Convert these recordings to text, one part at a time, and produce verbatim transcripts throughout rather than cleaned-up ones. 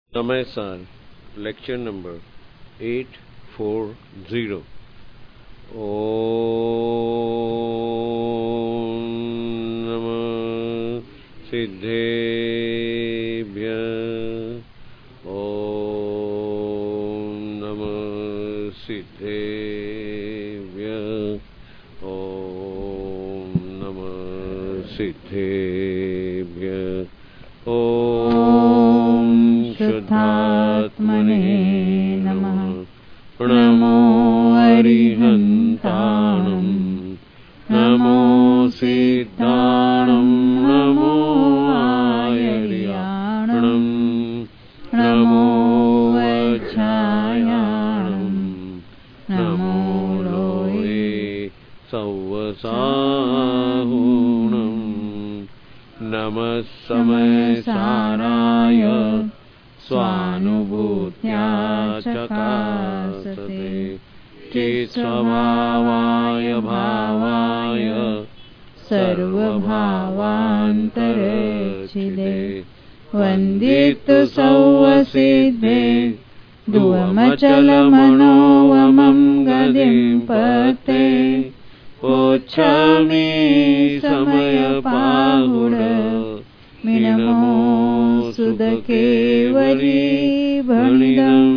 समय सार lecture number eight four zero. ओम नमः सिद्धेभ्यः। ओम नमः सिद्धेभ्यः। ओम नमः सिद्धेभ्यः। ओम शुद्धात्मने नमः। नमो अरिहन्ताणं नमो सिद्धाणं नमो आयर्याणं नमो वज्रायाणं नमो लोये सव्वसाहुणं नमः समयसाराय स्वानुभूत्या चकासते चित्स्वभावाय भावाय सर्वभावान्तरच्छिदे वन्दितु सौवसिद्धे दुवमचलमनोवमं गदिं पते ओच्छामि समयपाहुर मिनमो सुदकेवली भणिदम्।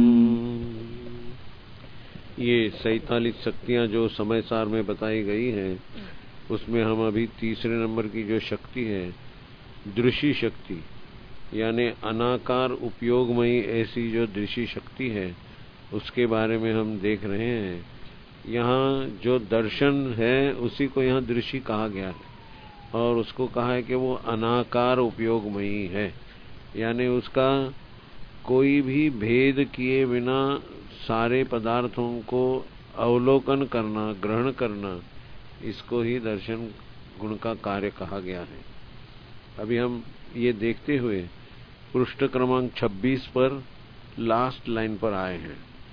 ये सैतालीस शक्तियां जो समय सार में बताई गई हैं, उसमें हम अभी तीसरे नंबर की जो शक्ति है दृष्टि शक्ति, यानी अनाकार उपयोगमयी ऐसी जो दृष्टि शक्ति है, उसके बारे में हम देख रहे हैं। यहाँ जो दर्शन है उसी को यहाँ दृष्टि कहा गया है और उसको कहा है कि वो अनाकार उपयोगमयी है, यानी उसका कोई भी भेद किए बिना सारे पदार्थों को अवलोकन करना, ग्रहण करना, इसको ही दर्शन गुण का कार्य कहा गया है। अभी हम ये देखते हुए पृष्ठ क्रमांक छब्बीस पर लास्ट लाइन पर आए हैं।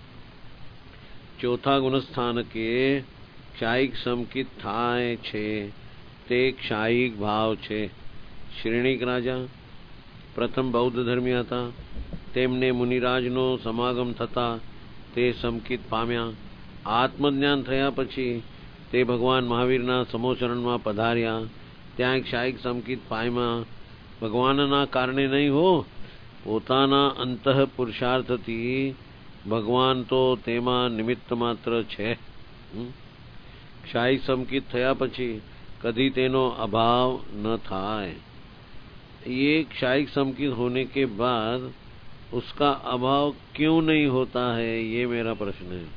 चौथा गुणस्थान के क्षायिक समकित थाय छे તે ક્ષાયિક ભાવ છે। શ્રેણિક રાજા પ્રથમ બૌદ્ધ ધર્મી હતા, તેમને મુનિરાજનો સમાગમ થતા તે સમકિત પામ્યા। આત્મજ્ઞાન થયા પછી તે ભગવાન મહાવીરના સમોચરણમાં પધાર્યા, ત્યાં ક્ષાયિક સમકિત પામ્યા। ભગવાનના કારણે નહીં હો, પોતાના અંતઃ પુરુષાર્થથી ભગવાન તો તેમાં નિમિત્ત માત્ર છે। ક્ષાયિક સમકિત થયા પછી कभी तेनो अभाव न थाय। ये क्षायिक समकित होने के बाद उसका अभाव क्यों नहीं होता है, ये मेरा प्रश्न है।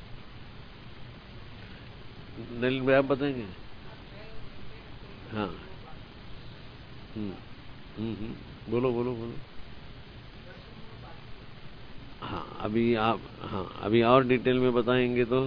नलिन भाई आप बताएंगे? हाँ, हम्म हम्म बोलो बोलो बोलो। हाँ अभी आप हाँ अभी और डिटेल में बताएंगे तो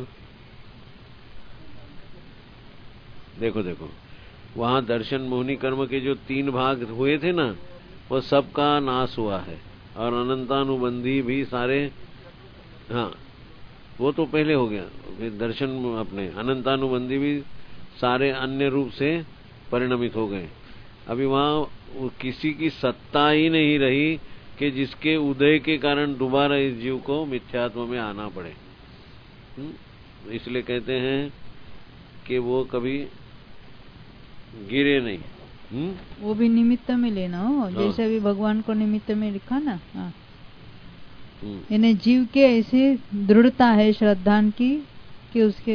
देखो देखो वहाँ दर्शन मोहिनी कर्म के जो तीन भाग हुए थे ना, वो सबका नाश हुआ है और अनंतानुबंधी भी सारे, हाँ वो तो पहले हो गया। फिर दर्शन अपने अनंतानुबंधी भी सारे अन्य रूप से परिणमित हो गए। अभी वहाँ किसी की सत्ता ही नहीं रही कि जिसके उदय के कारण दोबारा इस जीव को मिथ्यात्व में आना पड़े। इसलिए कहते हैं कि वो कभी गिरे नहीं। हुँ? वो भी निमित्त में लेना हो, हाँ। जैसे अभी भगवान को निमित्त में लिखा ना, हाँ। इन्हें जीव के ऐसी दृढ़ता है श्रद्धान की कि उसके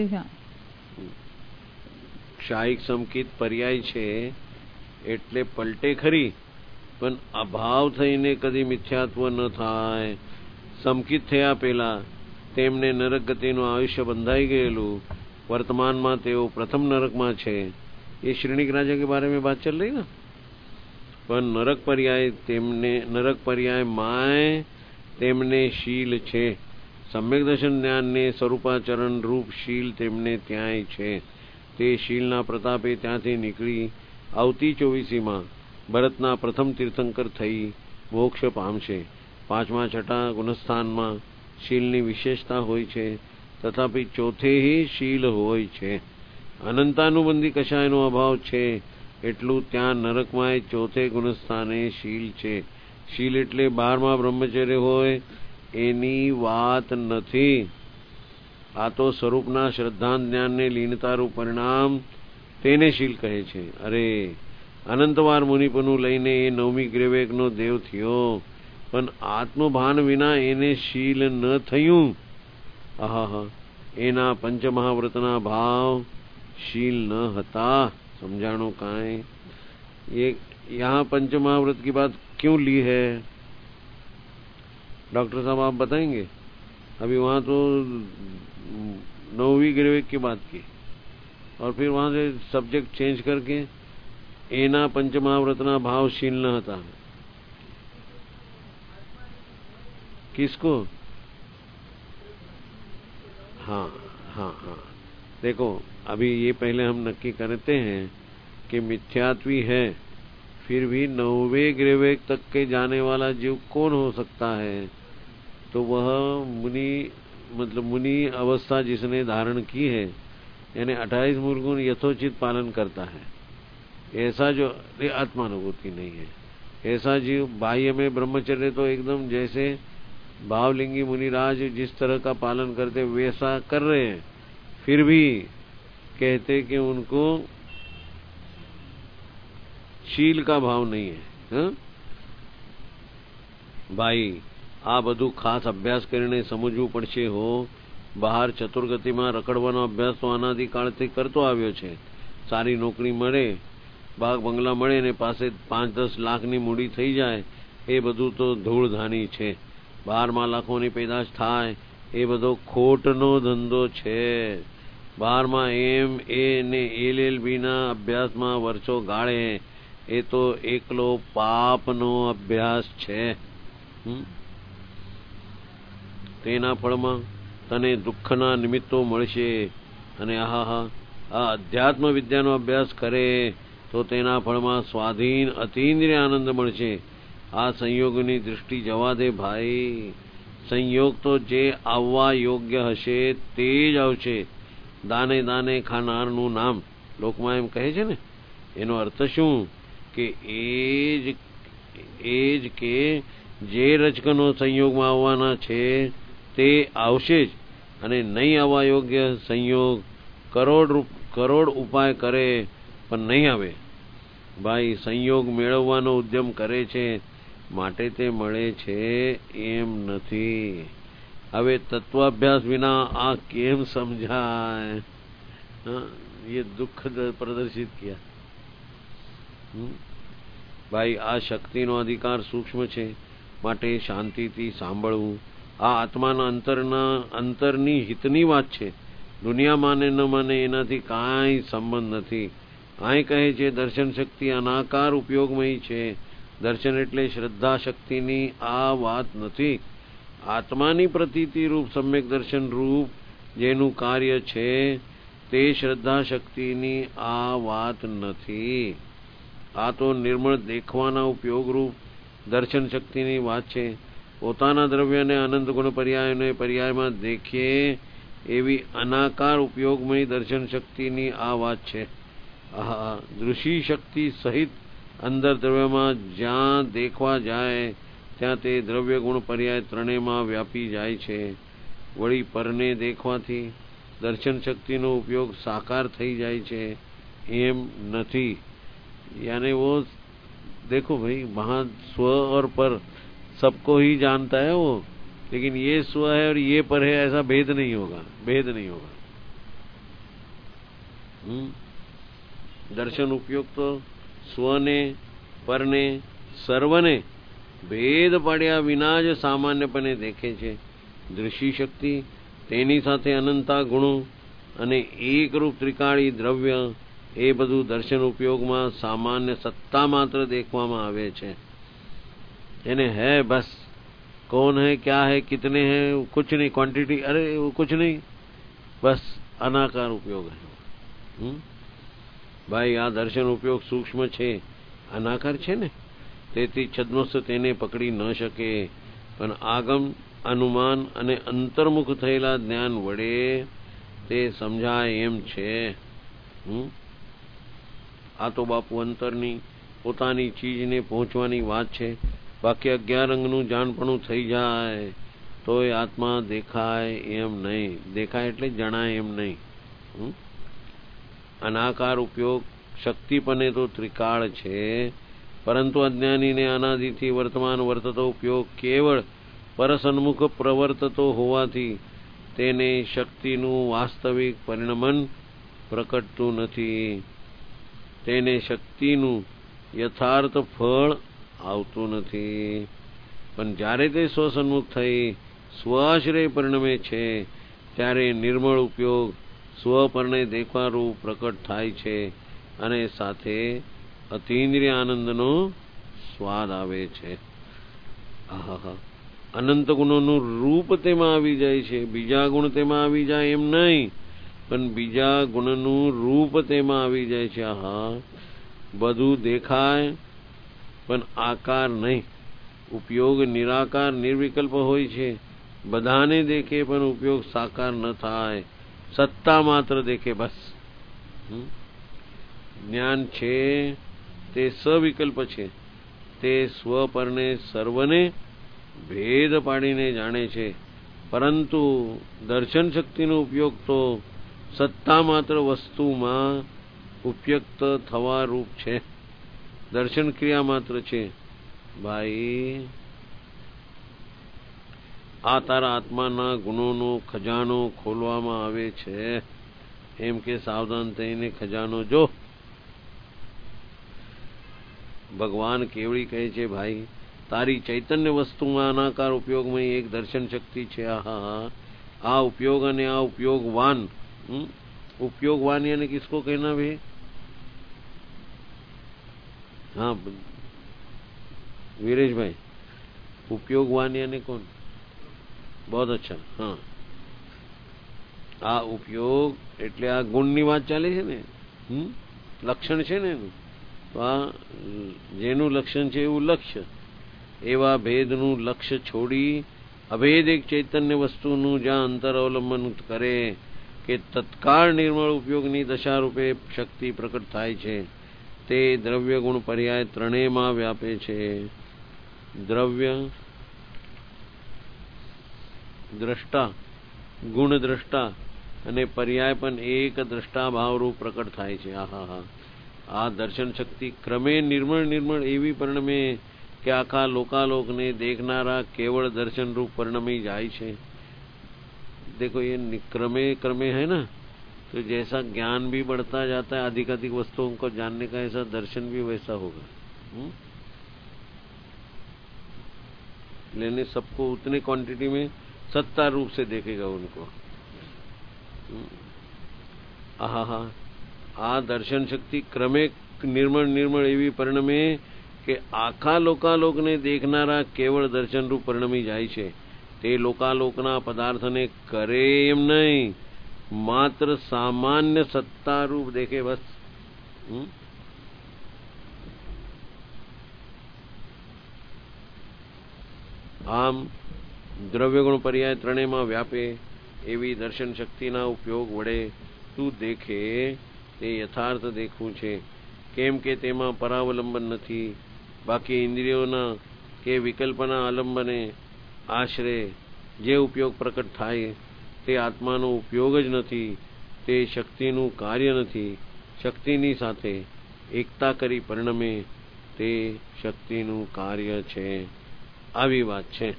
क्षायिक समकित पर्याय छे એટલે પલટે ખરી, પણ અભાવ થઈને કદી મિથ્યાત્વ ન થાય। સમકિત થયા પહેલા તેમને નરક ગતિનું આયુષ્ય બંધાઈ ગયેલું, વર્તમાનમાં તેઓ પ્રથમ નરકમાં છે। ये श्रेणिक राजा के बारे में बात चल रही ना। पर नरक पर्याय तेमने नरक पर्याय माय तेमने शील छे। सम्यक दर्शन ज्ञान ने स्वरूपाचरण रूप शील तेमने त्याय छे। ते शीलना प्रतापे त्यांथी निकળી આવતી ચોવીસીમાં ભરતના પ્રથમ તીર્થંકર થઈ મોક્ષ પામશે। પાંચમા છઠ્ઠા ગુણસ્થાનમાં शीलની વિશેષતા હોય છે, તથાપિ ચોથે ही शील હોય છે। અનંતાનુબંધી કશાયનો અભાવ છે એટલું ત્યાં નરકમાં ચોથે ગુણસ્થાને શીલ છે। શીલ એટલે બારમાં બ્રહ્મચર્ય હોય એની વાત નથી. આ તો સ્વરૂપના શ્રદ્ધા જ્ઞાનને લીનતારૂપ પરિણામ, તેને શીલ કહે છે. અરે અનંતવાર મુનિપનું લઈને એ નવમી ગ્રેવેકનો દેવ થયો, પણ આત્મભાન વિના એને શીલ ન થયું. આહા, એના પંચમહાવ્રતના ભાવ शील न हता. समझाणो काए ये यहाँ पंचमहाव्रत की बात क्यों ली है डॉक्टर साहब, आप बताएंगे? अभी वहाँ तो नौवीं ग्रेवेक की बात की और फिर वहाँ से सब्जेक्ट चेंज करके एना पंचमहाव्रतना भाव शील न हता. किसको? हाँ हाँ हाँ, देखो अभी ये पहले हम नक्की करते हैं कि मिथ्यात्वी है, फिर भी नौवे ग्रेवेक तक के जाने वाला जीव कौन हो सकता है? तो वह मुनि, मतलब मुनि अवस्था जिसने धारण की है, यानी अट्ठाईस मूलगुण यथोचित पालन करता है, ऐसा जो आत्मानुभूति नहीं है, ऐसा जीव बाह्य में ब्रह्मचर्य तो एकदम जैसे भावलिंगी मुनिराज जिस तरह का पालन करते वैसा कर रहे हैं, फिर भी कहते कि उनको शील का भाव नहीं है. हा? भाई આ બધું ખાસ અભ્યાસ કરીને સમજવું પડશે હો. બહાર ચતુર્ગતિમાં રખડવાનો અભ્યાસ તો અનાદિકાળથી કરતો આવ્યો છે. સારી નોકરી મળે, બાગ બંગલા મળે ને પાસે પાંચ દસ લાખની મૂડી થઈ જાય, એ બધું તો ધૂળધાની છે. બારમાં લાખોની પેદાશ થાય એ બધો ખોટનો ધંધો છે. બારમાં એમ એ ને એલ એલ બી ના અભ્યાસમાં વર્ષો ગાળે એ તો એકલો પાપનો અભ્યાસ છે. તેના ફળમાં તને દુઃખના નિમિત્તો મળશે. અને આહા, આ અધ્યાત્મ વિદ્યાનો અભ્યાસ કરે તો તેના ફળમાં સ્વાધીન અતીન્દ્રિય આનંદ મળશે. આ સંયોગની દૃષ્ટિ જવા દે ભાઈ. સંયોગ તો જે આવવા યોગ્ય હશે તે જ આવશે. દાને દાને ખાનારનું નામ લોકમાં એમ કહે છે ને, એનો અર્થ શું કે એ જ એ જ કે જે રચકનો સંયોગમાં આવવાના છે તે આવશે જ, અને નહીં આવવા યોગ્ય સંયોગ કરોડ કરોડ ઉપાય કરે પણ નહીં આવે. ભાઈ સંયોગ મેળવવાનો ઉદ્યમ કરે છે માટે તે મળે છે એમ નથી. હવે તત્વાભ્યાસ વિના આ કેમ સમજાય? ये दुख प्रदर्शित किया. ભાઈ આ શક્તિનો અધિકાર સૂક્ષ્મ છે માટે શાંતિથી સાંભળવું. આ આત્માના અંતરના અંતરની હિતની વાત છે. દુનિયા માને ન માને એનાથી કાંઈ સંબંધ નથી. અહીં કહે છે દર્શન શક્તિ અનાકાર ઉપયોગમય છે. દર્શન એટલે શ્રદ્ધા શક્તિની આ વાત નથી. આત્માની પ્રતીતિ રૂપ સમ્યક દર્શન રૂપ જેનું કાર્ય છે તે શ્રદ્ધા શક્તિની આ વાત નથી. આ તો નિર્મળ દેખવાના ઉપયોગ રૂપ દર્શન શક્તિની વાત છે. પોતાના દ્રવ્યને અનંત ગુણ પર્યાયને પર્યાયમાં દેખીએ એવી અનાકાર ઉપયોગમય દર્શન શક્તિની આ વાત છે. આ દૃષિ શક્તિ સહિત અંદર દ્રવ્યમાં જ્યાં દેખવા જાય ત્યાં તે દ્રવ્ય ગુણ પર્યાય ત્રણેયમાં વ્યાપી જાય છે. વળી પરને દેખવાથી દર્શન શક્તિનો ઉપયોગ સાકાર થઈ જાય છે એમ નથી. यानी वो देखो भाई वहाँ स्व और पर सबको ही जानता है वो, लेकिन ये स्व है और ये पर है ऐसा भेद नहीं होगा, भेद नहीं होगा. हम्म दर्शन उपयोग तो स्वने परने સર્વને ભેદ પાડ્યા વિના જ સામાન્યપણે દેખે છે. દૃષ્ટિ શક્તિ તેની સાથે અનંતા ગુણો અને એકરૂપ ત્રિકાળી દ્રવ્ય એ બધું દર્શન ઉપયોગમાં સામાન્ય સત્તા માત્ર દેખવામાં આવે છે. એને હૈ બસ, कौन है क्या है कितने हैं कुछ नहीं, क्वांटिटी अरे वो कुछ नहीं, बस अनाकार उपयोग है. ભાઈ આ દર્શન ઉપયોગ સૂક્ષ્મ છે, અનાકાર છે ને, તેથી છદ્મસ્ત તેને પકડી ન શકે. પણ આગમ અનુમાન અને અંતર્મુખ થયેલા જ્ઞાન વડે તે સમજાય એમ છે. આ તો બાપુ અંતરની પોતાની ચીજને પહોંચવાની વાત છે. બાકી અગિયાર અંગનું જાણપણું થઈ જાય તો એ આત્મા દેખાય એમ નહીં. દેખાય એટલે જણાય એમ નહીં. અનાકાર ઉપયોગ શક્તિપણે તો ત્રિકાળ છે, પરંતુ અજ્ઞાનીને અનાદિથી વર્તમાન વર્તતો ઉપયોગ કેવળ પરસન્મુખ પ્રવર્તતો હોવાથી તેને શક્તિનું વાસ્તવિક પરિણમન પ્રકટતું નથી. તેને શક્તિનું યથાર્થ ફળ આવતું નથી. પણ જ્યારે તે સ્વસન્મુખ થઈ સ્વાશ્રય પરિણમે છે ત્યારે નિર્મળ ઉપયોગ સ્વપરણે દેખવારૂપ પ્રકટ થાય છે અને સાથે અતીન્દ્રિય આનંદનો સ્વાદ આવે છે. આહા, અનંત ગુણોનું રૂપ તેમાં આવી જાય છે. બીજા ગુણ તેમાં આવી જાય એમ નહીં, પણ બીજા ગુણનું રૂપ તેમાં આવી જાય છે. આહા, બધું દેખાય પણ આકાર નહીં. ઉપયોગ નિરાકાર નિર્વિકલ્પ હોય છે. બધાને દેખે પણ ઉપયોગ સાકાર ન થાય, સત્તા માત્ર દેખે બસ. જ્ઞાન છે તે સવિકલ્પ છે. તે સ્વપરને સર્વને ભેદ પાડીને જાણે છે, પરંતુ દર્શન શક્તિનો ઉપયોગ તો સત્તા માત્ર વસ્તુમાં ઉપયુક્ત થવા રૂપ છે. દર્શન ક્રિયા માત્ર છે. ભાઈ, આ તારા આત્માના ગુણોનો ખજાનો ખોલવામાં આવે છે, એમ કે સાવધાન થઈને ખજાનો જો. ભગવાન કેવડી કહે છે, ભાઈ તારી ચૈતન્ય વસ્તુમાં અનાકાર ઉપયોગમાં એક દર્શન શક્તિ છે. આહા, આ ઉપયોગ અને આ ઉપયોગવાન. ઉપયોગવાન यानी किसको कहना भाई? हाँ वीरेश भाई, उपयोगवान यानी कौन? बहुत अच्छा. हाँ, આ ઉપયોગ એટલે આ ગુણની વાત ચાલે છે ને, લક્ષણ છે ને, તો આ જેનું લક્ષણ છે એવું લક્ષ્ય. એવા ભેદનું લક્ષ્ય છોડી અભેદ એક ચૈતન્ય વસ્તુનું જ્યાં અંતર અવલંબન કરે કે તત્કાળ નિર્મળ ઉપયોગની દશા રૂપે શક્તિ પ્રકટ થાય છે, તે દ્રવ્ય ગુણ પર્યાય ત્રણેયમાં વ્યાપે છે. દ્રવ્ય દ્રષ્ટા, ગુણ દ્રષ્ટા અને પર્યાય પણ એક દ્રષ્ટા ભાવરૂપ પ્રકટ થાય છે. આહા હા, આ દર્શન શક્તિ ક્રમે નિર્મળ નિર્મળ એવી પરિણમે કે આખા લોકાલોકને દેખનારા કેવળ दर्शन रूप परिणमी जाए छे. देखो ये क्रमे क्रमे है ना, तो जैसा ज्ञान भी बढ़ता जाता है, अधिक अधिक वस्तुओं को जानने का, ऐसा दर्शन भी वैसा होगा. लेने सबको उतने क्वांटिटी में सत्ता रूप से देखेगा उनको. आहा हा, आ दर्शन शक्ति क्रमे निर्मळ निर्मळ एवी परिणमे કે આખા લોકાલોકને દેખનારા કેવળ દર્શન રૂપ પરિણમી જાય છે. તે લોકાલોકના પદાર્થને કરે એમ નહીં, માત્ર સામાન્ય સત્તા રૂપ દેખે બસ. આમ દ્રવ્યગુણ પર્યાય ત્રણેયમાં વ્યાપે એવી દર્શન શક્તિના ઉપયોગ વડે તું દેખે તે યથાર્થ દેખવું છે. કેમ કે તેમાં પરાવલંબન નથી. બાકી ઇન્દ્રિયોના કે વિકલ્પના આલંબને આશરે જે ઉપયોગ પ્રકટ થાય તે આત્માનો ઉપયોગ જ નથી, તે શક્તિનું કાર્ય નથી. શક્તિની સાથે એકતા કરી પરિણમે તે શક્તિનું કાર્ય છે. આવી વાત છે.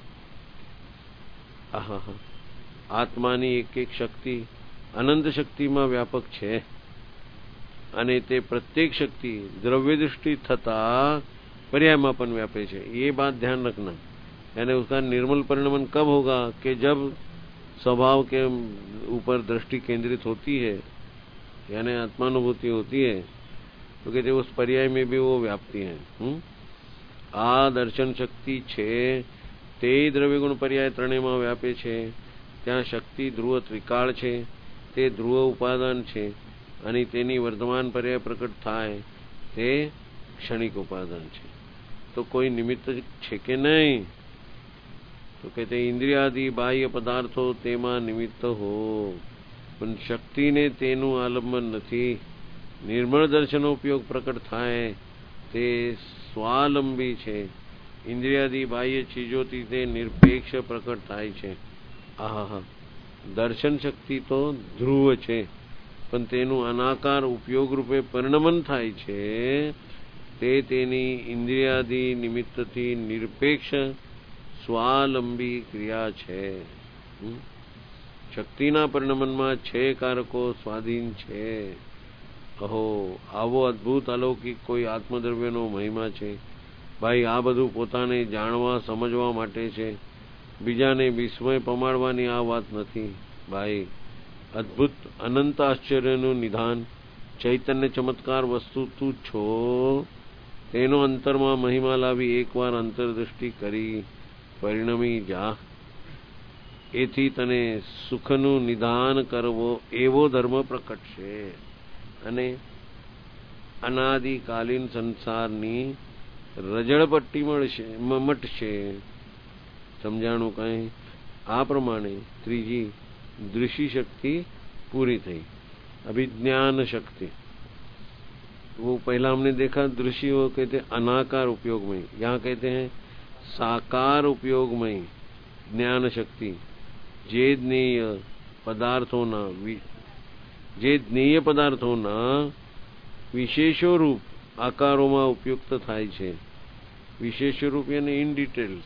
આહા, આત્માની એક એક શક્તિ અનંત શક્તિમાં વ્યાપક છે અને તે પ્રત્યેક શક્તિ દ્રવ્ય दृष्टि થતા पर्याय पण व्यापे छे. ये बात ध्यान रखना. यानी उसका निर्मल परिणमन कब होगा कि जब स्वभाव के ऊपर दृष्टि केंद्रित होती है, यानी आत्मानुभूति होती है, तो कहते उस पर्याय में भी वो व्याप्ति है. आ दर्शन शक्ति छे ते द्रव्य गुण पर्याय त्रणेयમાં व्यापे छे. ત્યાં શક્તિ ધ્રુવ ત્રિકાળ છે, તે ધ્રુવ ઉપાદાન છે અને તેની વર્તમાન પર્યાય પ્રકટ થાય તે ક્ષણિક ઉપાદાન છે. तो कोई निमित्त છે કે નહીં? तो कहते इंद्रियादि बाह्य पदार्थो तेमा निमित्त हो, पण शक्तिने तेનું આલંબન નથી. નિર્મળ દર્શનનો ઉપયોગ પ્રકટ થાય તે સ્વાલંબી છે. ઇન્દ્રિયાદી બાહ્ય ચીજોથી તે નિરપેક્ષ પ્રકટ થાય છે. આહા, દર્શન શક્તિ તો ધ્રુવ છે, પણ તેનું અનાકાર ઉપયોગ રૂપે પરિણમન થાય છે તે તેની ઇન્દ્રિયાદી નિમિત્તથી નિરપેક્ષ સ્વાલંબી ક્રિયા છે. શક્તિના પરિણમનમાં છે કારકો સ્વાધીન છે. કહો, આવો અદ્ભુત અલૌકિક કોઈ આત્મદ્રવ્યનો મહિમા છે? ભાઈ, આ બધું પોતાને જાણવા સમજવા માટે છે, બીજાને વિસ્મય પમાડવાની આ વાત નથી. ભાઈ, અદ્ભુત અનંત આશ્ચર્યનું નિધાન ચૈતન્ય ચમત્કાર વસ્તુ તું છો. તેનો અંતરમાં મહિમા લાવી એકવાર અંતરદૃષ્ટિ કરી પરિણમી જા. એથી તને સુખનું નિધાન કરવો એવો ધર્મ પ્રકટશે અને અનાદિકાલીન સંસારની રજળપટ્ટી મળશે મટશે. સમજાણું કઈ? આ પ્રમાણે ત્રીજી दृष्टि शक्ति पूरी थी. अभिज्ञान शक्ति, वो पहला हमने देखा दृष्टि वो कहते हैं अनाकार उपयोग में, यहाँ कहते हैं साकार उपयोग में ज्ञान शक्ति. जे ज्ञेय पदार्थोना जे ज्ञेय पदार्थोना विशेषो रूप આકારોમાં ઉપયુક્ત થાય છે. વિશેષ રૂપ યાની ઇન ડિટેલ્સ.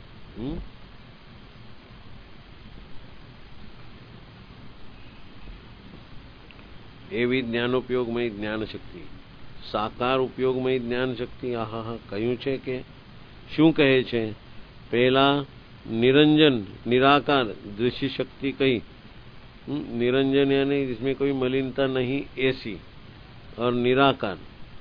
એવી જ્ઞાનોપયોગમય જ્ઞાન શક્તિ, સાકાર ઉપયોગમય જ્ઞાન શક્તિ. આહા હા, કહ્યું છે કે શું કહે છે? પહેલા निरंजन निराकार दृश्य शक्ति कही. निरंजन यानी जिसमें कोई मलिनता नहीं ऐसी, और निराकार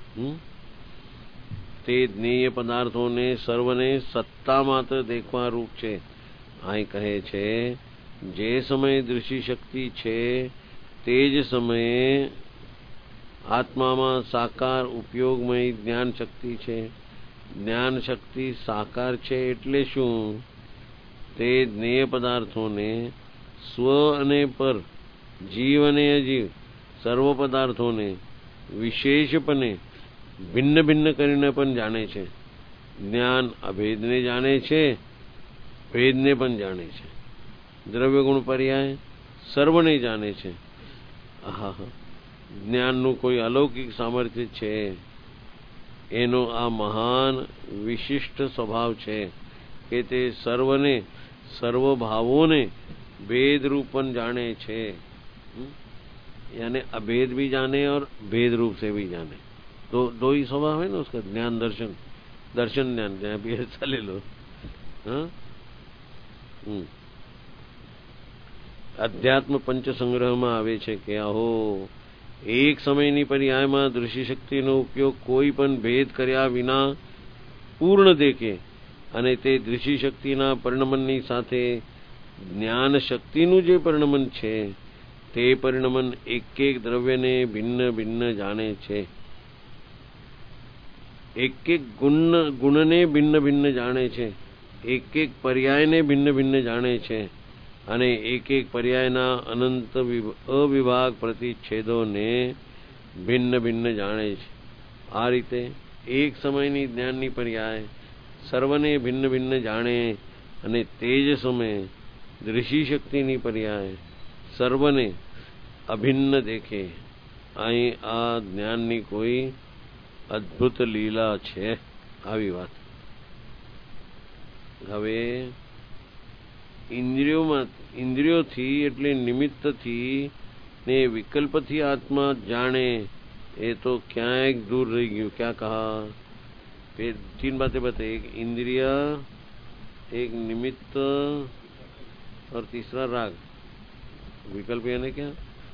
તે જ્ઞેય પદાર્થોને સર્વને સત્તા માત્ર દેખવા રૂપ છે. અહીં કહે છે જે સમયે દૃષ્ટિ શક્તિ છે તે જ સમયે આત્મામાં સાકાર ઉપયોગમય જ્ઞાન શક્તિ છે. જ્ઞાન શક્તિ સાકાર છે એટલે શું? તે જ્ઞેય પદાર્થોને સ્વ અને પર, જીવ અને અજીવ સર્વ પદાર્થોને વિશેષપણે ભિન્ન ભિન્ન કરીને પણ જાણે છે. જ્ઞાન અભેદને જાણે છે, ભેદને પણ જાણે છે. દ્રવ્ય ગુણ પર્યાય સર્વને જાણે છે. આહા, જ્ઞાનનું કોઈ અલૌકિક સામર્થ્ય છે. એનો આ મહાન વિશિષ્ટ સ્વભાવ છે કે તે સર્વને સર્વભાવોને भेद रूप पण जाने छे, यानी अभेद भी जाने और भेद रूप से भी जाने. तो दो ही स्वभाव है ना उसका, ज्ञान दर्शन, दर्शन ज्ञान जहाँ भी ऐसा ले लो. हाँ, अध्यात्म पंच संग्रह में आवे छे के आहो एक समयनी पर्यायमां दृष्टि शक्तिनो उपयोग कोई पण भेद कर्या विना पूर्ण देखे અને તે દૃષ્ટિ શક્તિના પરિણમનની સાથે જ્ઞાન શક્તિનું જે પરિણમન છે તે પરિણમન એક એક દ્રવ્યને ભિન્ન ભિન્ન જાણે છે. એક એક ગુણ ગુણને ભિન્ન ભિન્ન જાણે છે, એક એક પર્યાયને ભિન્ન ભિન્ન જાણે છે અને એક એક પર્યાયના અનંત અવિભાગ પ્રતિચ્છેદોને ભિન્ન ભિન્ન જાણે છે. આ રીતે એક સમયની જ્ઞાનની પર્યાય સર્વને ભિન્ન ભિન્ન જાણે અને તે જ સમયે દૃષ્ટિ શક્તિની પર્યાય સર્વને અભિન્ન દેખે. અહીં આ જ્ઞાનની કોઈ અદ્ભુત લીલા છે. આવી વાત. હવે ઇન્દ્રિયોમાં ઇન્દ્રિયોથી એટલે નિમિત્તથી ને વિકલ્પથી આત્મા જાણે એ તો ક્યાંક દૂર રહી ગયું. ક્યાં કહા? तीन बातें बताई, एक इंद्रिय, एक निमित्त और तीसरा राग. विकल्प यानी क्या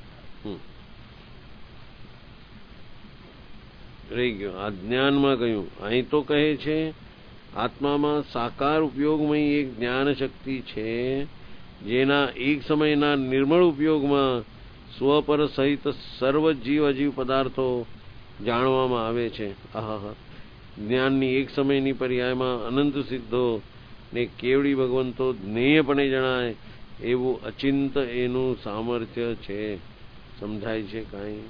रही गयो? अज्ञान में गયું. અહીં તો કહે છે આત્મામાં સાકાર ઉપયોગમાં એક જ્ઞાન શક્તિ છે જેના એક સમયના નિર્મળ ઉપયોગમાં સ્વપર સહિત સર્વ જીવ અજીવ પદાર્થો જાણવામાં આવે છે. આહા, જ્ઞાનની એક સમયની પર્યાયમાં અનંત સિદ્ધો ને કેવડી ભગવંતો જ્ઞેયપણે જણાય એવું અચિંત એનું સામર્થ્ય છે. સમજાય છે કાંઈ?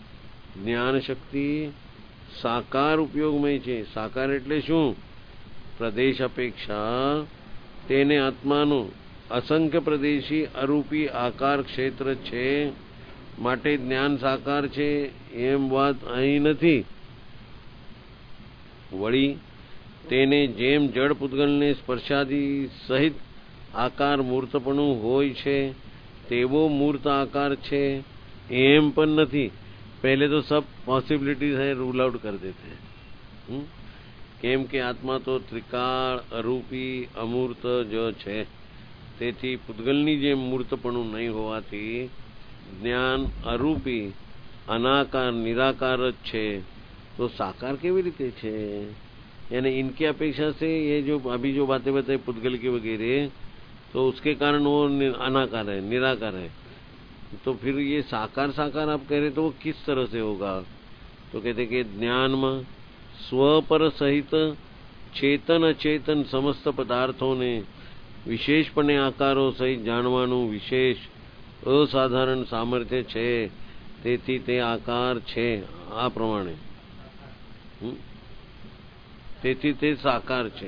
જ્ઞાન શક્તિ સાકાર ઉપયોગમય છે. સાકાર એટલે શું? પ્રદેશ અપેક્ષા તેને આત્માનો અસંખ્ય પ્રદેશી અરૂપી આકાર ક્ષેત્ર છે, માટે જ્ઞાન સાકાર છે એમ વાત અહીં નથી. વળી તેને જેમ જડ પૂતગલને સ્પર્શાદી સહિત આકાર મૂર્તપણું હોય છે તેવો મૂર્ત આકાર છે એમ પણ નથી. पहले तो सब पॉसिबिलिटीज है रूल आउट कर देते हैं. हुँ? કેમ કે આત્મા તો ત્રિકાળ અરૂપી અમૂર્ત જ છે. તેથી પૂતગલની જેમ મૂર્તપણું નહીં હોવાથી જ્ઞાન અરૂપી અનાકાર નિરાકાર જ છે. तो साकार केवी रीते छे? यानी इनकी अपेक्षा से ये जो अभी जो बातें बताई पुद्गल की वगैरह, तो उसके कारण वो अनाकार है, निराकार है. तो फिर ये साकार साकार आप कह रहे तो वो किस तरह से होगा? तो कहते कि ज्ञान में स्वपर सहित चेतन अचेतन समस्त पदार्थों ने विशेषपणे आकारो सहित जानवानुं विशेष असाधारण सामर्थ्य छे. તેથી તે આકાર છે આ પ્રમાણે. તેથી તે સાકાર છે.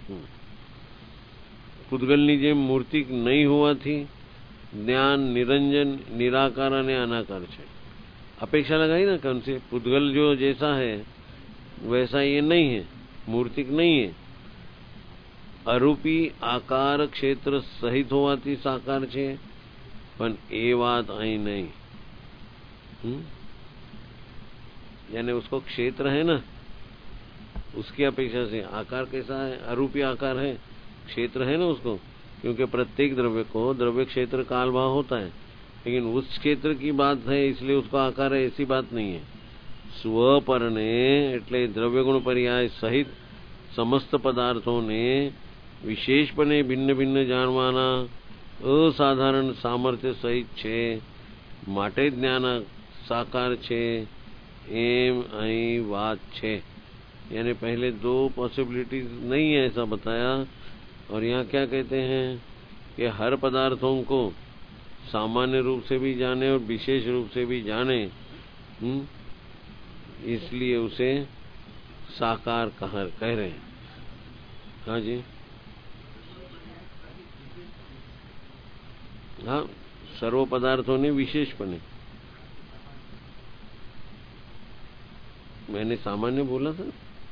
પૂતગલની જેમ મૂર્તિક નહીં હોવાથી ज्ञान निरंजन निराकार અને अनाकार છે. अपेक्षा लगाई ना कौन से? पूतगल जो जैसा है वैसा ये नहीं है, मूर्तिक नहीं है. अरूपी आकार क्षेत्र सहित होवाથી साकार છે, પણ એ વાત અહીં नहीं. यानी उसको क्षेत्र है ना, उसकी अपेक्षा से आकार कैसा है? अरूपी आकार है, क्षेत्र है ना उसको, क्योंकि प्रत्येक द्रव्य को द्रव्य क्षेत्र काल भाव होता है, लेकिन उस क्षेत्र की बात है इसलिए उसका आकार है ऐसी बात नहीं है. स्वपर ने એટલે દ્રવ્ય ગુણ પર્યાય સહિત સમસ્ત પદાર્થોને વિશેષપણે ભિન્ન ભિન્ન જાણવાના અસાધારણ સામર્થ્ય સહિત છે, માટે જ્ઞાન साकार छे एम अही बात छे. यानी पहले दो पॉसिबिलिटीज नहीं है ऐसा बताया, और यहाँ क्या कहते हैं कि हर पदार्थों को सामान्य रूप से भी जाने और विशेष रूप से भी जाने, हुँ? इसलिए उसे साकार कह कह रहे हैं. हाँ जी, हाँ, सर्व पदार्थों ने विशेषपणे. मैंने सामान्य बोला था,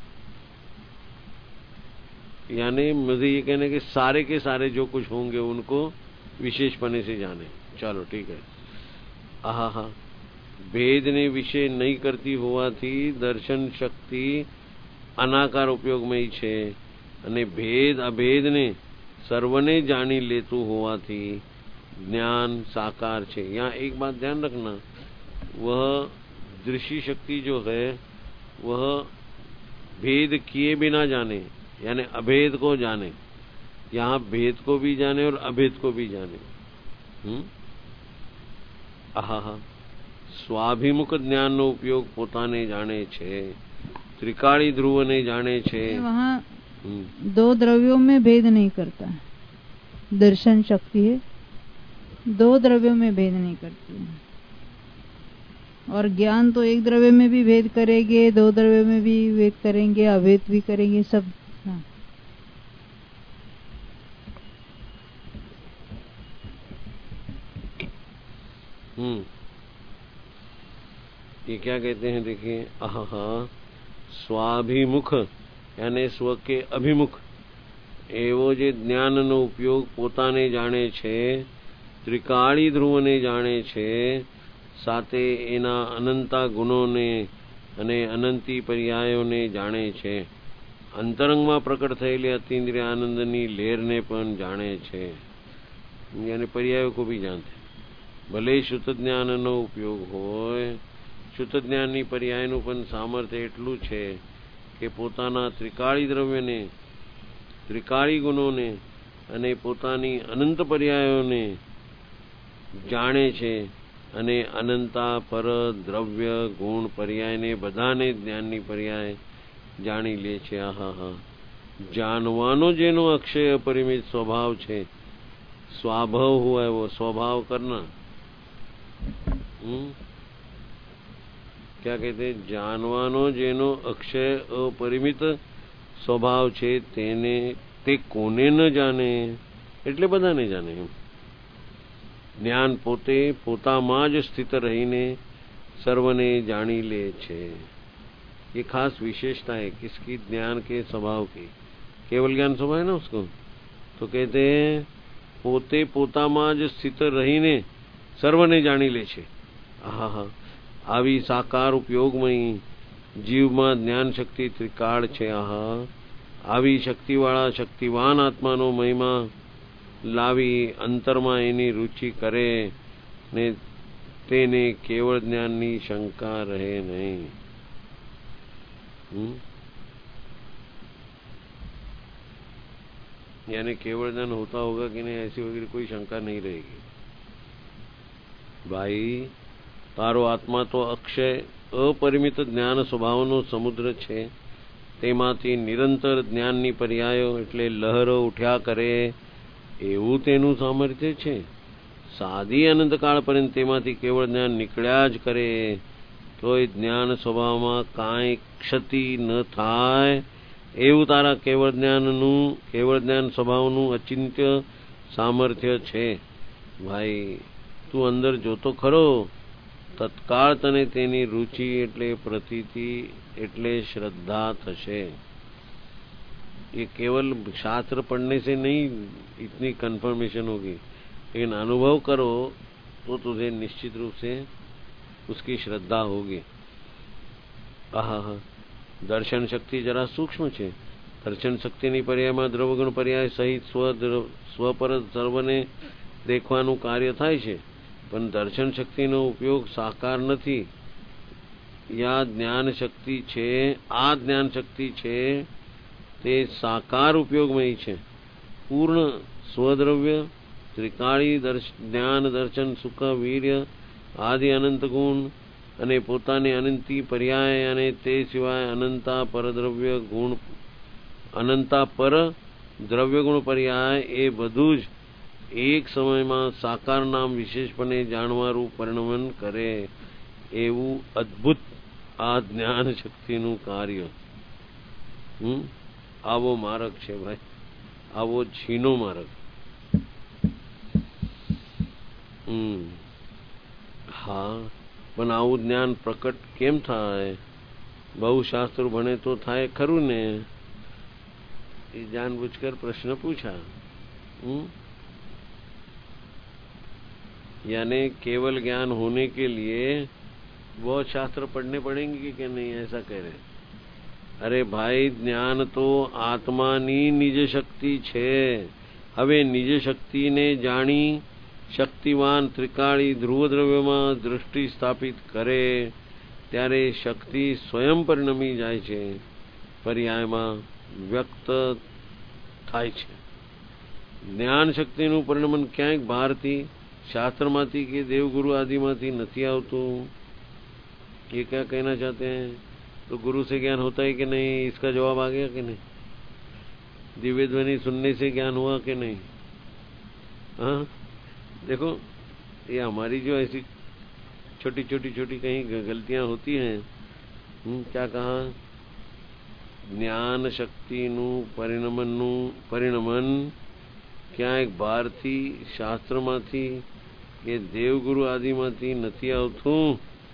यानी मुझे ये कहने के सारे के सारे जो कुछ होंगे उनको विशेषपणे से जाने. चलो ठीक है. आहा हा, भेद ने विषय नहीं करती होवाથી दर्शन शक्ति अनाकार उपयोग में ही छे, અને भेद अभेद ने सर्वने जानी लेतु होवाથી ज्ञान साकार छे. यहाँ एक बात ध्यान रखना, वह दृष्टि शक्ति जो है वह भेद किए बिना जाने, यानी अभेद को जाने. यहाँ भेद को भी जाने और अभेद को भी जाने. हम्म आहा, स्वाभिमुख ज्ञान नो उपयोग पोताने जाने छे, त्रिकाली ध्रुव ने जाने छे. वहाँ दो द्रव्यों में भेद नहीं करता है. दर्शन शक्ति है, दो द्रव्यों में भेद नहीं करती है. और ज्ञान तो एक द्रव्य में भी भेद करेंगे, दो द्रव्य में भी भेद करेंगे, अभेद भी करेंगे, सब. हाँ. हम्म ये क्या कहते हैं? देखिए, आहा, स्वाभिमुख यानी स्व के अभिमुख एवो जे ज्ञान नो उपयोग पोताने जाने छे, त्रिकाली ध्रुव ने जाने छे, સાથે એના અનંતા ગુણોને અને અનંતી પર્યાયોને જાણે છે. અંતરંગમાં પ્રકટ થયેલી અતીન્દ્રિય આનંદની લહેરને પણ જાણે છે. યાની પર્યાયો को भी जानते. ભલે શુદ્ધ જ્ઞાનનો ઉપયોગ હોય, શુદ્ધ જ્ઞાનની પર્યાયનું પણ સામર્થ્ય એટલું છે કે પોતાના ત્રિકાળી દ્રવ્યને, ત્રિકાળી ગુણોને અને પોતાની અનંત પર્યાયોને જાણે છે, અને અનંતા પર દ્રવ્ય ગુણ પર્યાયને બધાને જ્ઞાનની પર્યાય જાણી લે છે. આહા હા, જાણવાનો જેનો અક્ષય અપરિમિત સ્વભાવ છે, સ્વભાવ हुआ है वो स्वभाव करना. हम्म क्या कहते? जानवानो जेनो अक्षय अपरिमित સ્વભાવ છે તેને તે કોને ન જાણે, એટલે બધાને જાણે. જ્ઞાન પોતે પોતામાં જ સ્થિત રહીને સર્વને जानी ले छे. ये खास विशेषता है किसकी, ज्ञान के स्वभाव की. केवल ज्ञान स्वभाव है ना उसको, तो कहते हैं પોતે પોતામાં જ સ્થિત રહીને સર્વને જાણી લે છે. આહા, આવી સાકાર ઉપયોગમય જીવમાં જ્ઞાન શક્તિ ત્રિકાળ છે. આહા, આવી શક્તિવાળા શક્તિવાન આત્માનો મહિમા લાવી અંતરમાં એની રુચિ કરે ને તેને કેવળ જ્ઞાનની શંકા રહે નહીં. यानी केवल ज्ञान होता होगा कि नहीं, ऐसी वगैरह कोई शंका नहीं रहेगी. भाई, तारो आत्मा तो अक्षय अपरिमित ज्ञान स्वभावનો સમુદ્ર છે. તેમાંથી નિરંતર જ્ઞાનની પર્યાયો એટલે લહેરો ઉઠ્યા કરે એવું તેનું સામર્થ્ય છે. સાદી અનંતકાળ પર્યંત તેમાંથી કેવળ જ્ઞાન નીકળ્યા જ કરે તોય જ્ઞાન સ્વભાવમાં કાંઈ ક્ષતિ ન થાય એવું તારા કેવળ જ્ઞાનનું કેવળ જ્ઞાન સ્વભાવનું અચિંત્ય સામર્થ્ય છે. ભાઈ, તું અંદર જોતો ખરો, તત્કાળ તને તેની રુચિ એટલે પ્રતીતિ એટલે श्रद्धा થશે. ये केवल शास्त्र पढ़ने से नहीं इतनी कंफर्मेशन होगी, लेकिन अनुभव करो तो तुझे निश्चित रूप से उसकी श्रद्धा होगी. आहा, दर्शन शक्ति जरा सूक्ष्म છે. દર્શન શક્તિની પર્યાયમાં દ્રવગુણ પર્યાય સહિત સ્વ સ્વપર સર્વને દેખવાનું કાર્ય થાય છે, પણ દર્શન શક્તિનો ઉપયોગ સાકાર નથી. યા જ્ઞાન શક્તિ છે, આ જ્ઞાન શક્તિ છે તે સાકાર ઉપયોગમય છે. પૂર્ણ સ્વદ્રવ્ય ત્રિકાળી જ્ઞાન દર્શન સુખ વીર્ય આદિ અનંત ગુણ અને પોતાની અનંતી પર્યાય અને તે સિવાય અનંતા પરદ્રવ્ય ગુણ અનંતા પર દ્રવ્ય ગુણ પર્યાય એ બધું જ એક સમયમાં સાકાર નામ વિશેષપણે જાણવારું પરિણમન કરે એવું અદ્ભુત આ જ્ઞાન શક્તિનું કાર્ય. હમ આવો માર્ગ છે ભાઈ, આવો છીનો માર્ગ. હમ હા, પણ આવું જ્ઞાન પ્રકટ કેમ થાય? બહુ શાસ્ત્રો ભણે તો થાય ખરું ને. એ જાણબૂझकर प्रश्न पूछा. हम्म यानी केवल ज्ञान होने के लिए बहुत शास्त्र पढ़ने पड़ेंगे कि नहीं, ऐसा कह रहे. अरे भाई, ज्ञान तो आत्मानी निज शक्ति છે. હવે નિજ શક્તિને જાણી શક્તિવાન ત્રિકાળી ધ્રુવ દ્રવ્યમાં દૃષ્ટિ સ્થાપિત કરે ત્યારે શક્તિ સ્વયં પરિણમી જાય છે, પર્યાયમાં વ્યક્ત થાય છે. જ્ઞાન શક્તિનું પરિણમન ક્યાંક બહારથી શાસ્त्रમાંથી કે દેવગુરુ આદિમાંથી નથી આવતું. ये क्या कहना चाहते हैं? तो गुरु से ज्ञान होता है कि नहीं, इसका जवाब आ गया कि नहीं? दिव्य ध्वनि सुनने से ज्ञान हुआ कि नहीं? हाँ, देखो, ये हमारी जो ऐसी छोटी छोटी छोटी कहीं गलतियां होती हैं. क्या कहा? જ્ઞાન શક્તિનું પરિણમનનું પરિણમન ક્યાંક બહારથી શાસ્ત્રમાંથી કે દેવગુરુ આદિમાંથી નથી આવતું.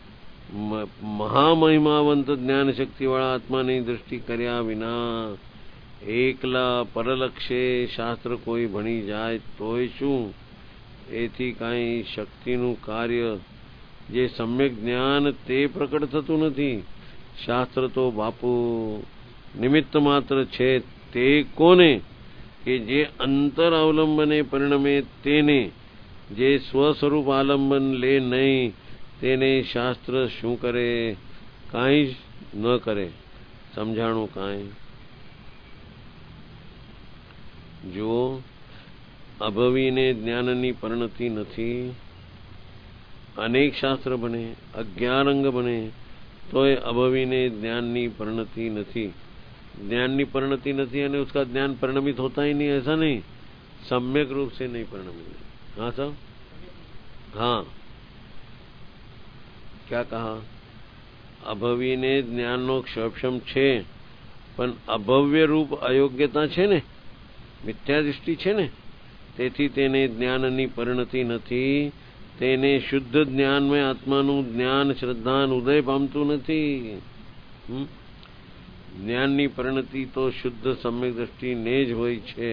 મહામહિમાવંત જ્ઞાન શક્તિવાળા આત્માની દૃષ્ટિ કર્યા વિના એકલા પરલક્ષે શાસ્ત્ર કોઈ ભણી જાય તોય શું? એથી કાંઈ શક્તિનું કાર્ય જે સમ્યક જ્ઞાન તે પ્રકટ થતું નથી. શાસ્ત્ર તો બાપુ નિમિત્ત માત્ર છે. તે કોને કે જે અંતર અવલંબને પરિણમે તેને, જે સ્વસ્વરૂપ આલંબન લે નહીં તેને શાસ્ત્ર શું કરે? કાંઈ જ ન કરે. સમજાણું કાંઈ? જો અભવીને જ્ઞાનની પરિણતિ નથી, અનેક શાસ્ત્ર બને, અગિયાર અંગ બને, તોય અભવીને જ્ઞાનની परिणति नहीं. ज्ञान की परिणति नहीं है, उसका ज्ञान परिणमित होता ही नहीं, ऐसा नहीं, सम्यक रूप से नहीं परिणमित. हाँ साहब, हाँ, क्या कहा? अभवी ने ज्ञान नो क्षक्षम छे પણ અભવ્ય રૂપ અયોગ્યતા છે ને, મિથ્યા દૃષ્ટિ છે ને, તેથી તેને જ્ઞાનની પરિણતિ નથી. તેને શુદ્ધ જ્ઞાનમાં આત્માનું જ્ઞાન શ્રદ્ધાન ઉદય પામતું નથી. જ્ઞાનની પરિણતિ તો શુદ્ધ સમ્યક દ્રષ્ટિને જ હોય છે.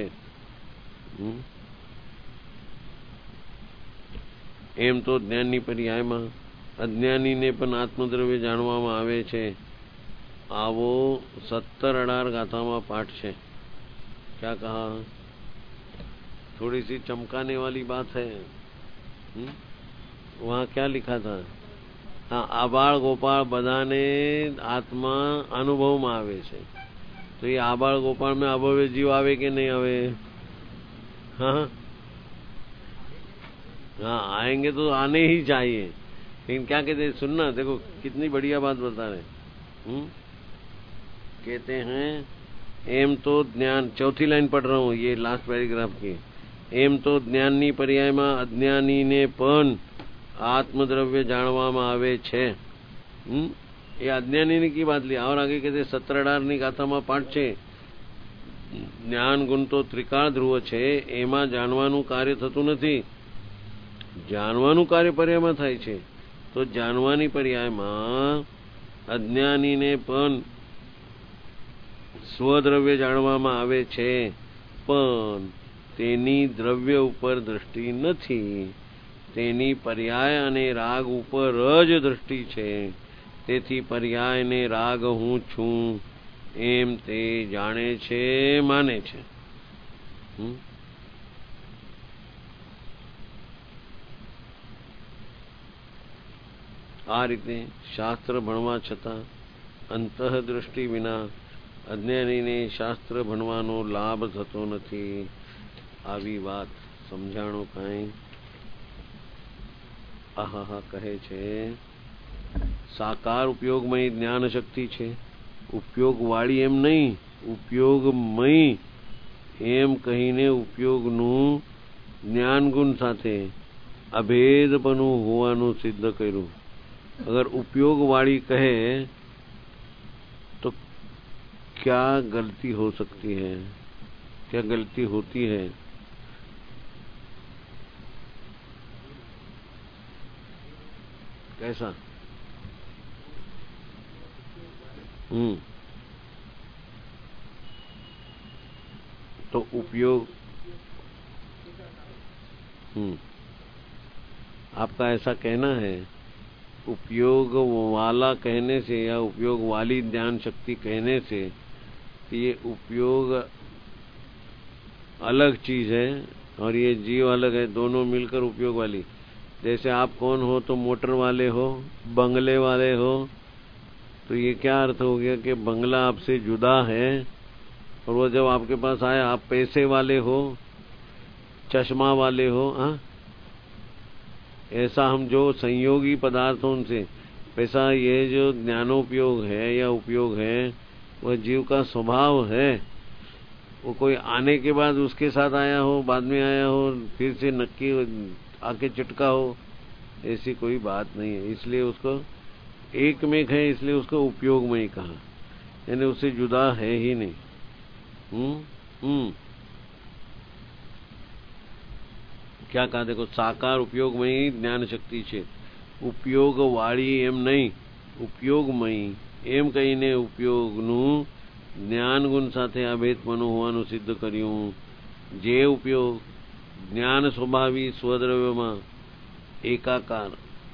એમ તો જ્ઞાનની પર્યાયમાં અજ્ઞાનીને પણ આત્મદ્રવ્ય જાણવામાં આવે છે. આવો સત્તર અઢાર ગાથામાં પાઠ છે. क्या कहा? थोड़ी सी चमकाने वाली बात है. हुँ? वहाँ क्या लिखा था? हाँ, आबाळ गोपाळ બધાને આત્મા અનુભવમાં આવે છે. તો એ આબાળ ગોપાળ में अभव्य जीव आवे कि नहीं आवे? हाँ हाँ, आएंगे तो आने ही चाहिए. लेकिन क्या कहते हैं, सुनना, देखो कितनी बढ़िया बात बता रहे. हुँ? कहते हैं एम तो ज्ञान, चौथी लाइन पढ़ रहा हूँ ये लास्ट पैराग्राफ की. एम तो જ્ઞાનની પર્યાયમાં અજ્ઞાનીને પણ આત્મદ્રવ્ય જાણવામાં આવે છે. એ અજ્ઞાનીની કી વાત લી. और आगे कहते સત્તર અઢારની ગાથામાં પાઠ છે. જ્ઞાન ગુણ તો ત્રિકાળ ધ્રુવ છે, એમાં જાણવાનું કાર્ય થતું નથી. જાણવાનું કાર્ય પર્યાયમાં થાય છે. તો જાણવાની પર્યાયમાં અજ્ઞાનીને પણ સ્વદ્રવ્ય જાણવામાં આવે છે, પણ તેની દ્રવ્ય ઉપર દ્રષ્ટિ નથી. તેની પર્યાય અને રાગ ઉપર જ દ્રષ્ટિ છે. તેથી પર્યાય ને રાગ હું છું એમ તે જાણે છે, માને છે. આ રીતે શાસ્ત્ર ભણવા છતાં અંતઃદ્રષ્ટિ વિના અજ્ઞાનીને શાસ્ત્ર ભણવાનો લાભ થતો નથી. આવી વાત સમજાણો કાંઈ? આહા કહે છે સાકાર ઉપયોગમય જ્ઞાન શક્તિ છે. ઉપયોગવાળી એમ નહીં, ઉપયોગમય એમ કહીને ઉપયોગનું જ્ઞાન ગુણ સાથે અભેદપણું હોવાનું સિદ્ધ કર્યું. अगर उपयोग वाली कहे तो क्या गलती हो सकती है, क्या गलती होती है? कैसा? हम्म तो उपयोग, हम्म आपका ऐसा कहना है. उपयोग वाला कहने से या उपयोग वाली ज्ञान शक्ति कहने से ये उपयोग अलग चीज है और ये जीव अलग है, दोनों मिलकर उपयोग वाली. जैसे आप कौन हो, तो मोटर वाले हो, बंगले वाले हो, तो ये क्या अर्थ हो गया कि बंगला आपसे जुदा है, और वो जब आपके पास आया आप पैसे वाले हो, चश्मा वाले हो. हाँ, ऐसा हम जो संयोगी पदार्थों से, वैसा ये जो ज्ञानोपयोग है या उपयोग है वह जीव का स्वभाव है. वो कोई आने के बाद उसके साथ आया हो, बाद में आया हो, फिर से नक्की आके चिटका हो, ऐसी कोई बात नहीं है. इसलिए उसको एक में है, इसलिए उसको उपयोग में ही कहा, यानी उससे जुदा है ही नहीं. हम्म हम्म क्या कहा? देखो, साकार उपयोगमयी ज्ञान शक्ति છે. ઉપયોગ વાળી એમ નહીં, ઉપયોગમયી એમ કહીને ઉપયોગનું જ્ઞાન ગુણ સાથે અભેદપણું હોવાનું સિદ્ધ કર્યું. જે ઉપયોગ જ્ઞાન સ્વભાવી સ્વદ્રવ્યમાં એકાકાર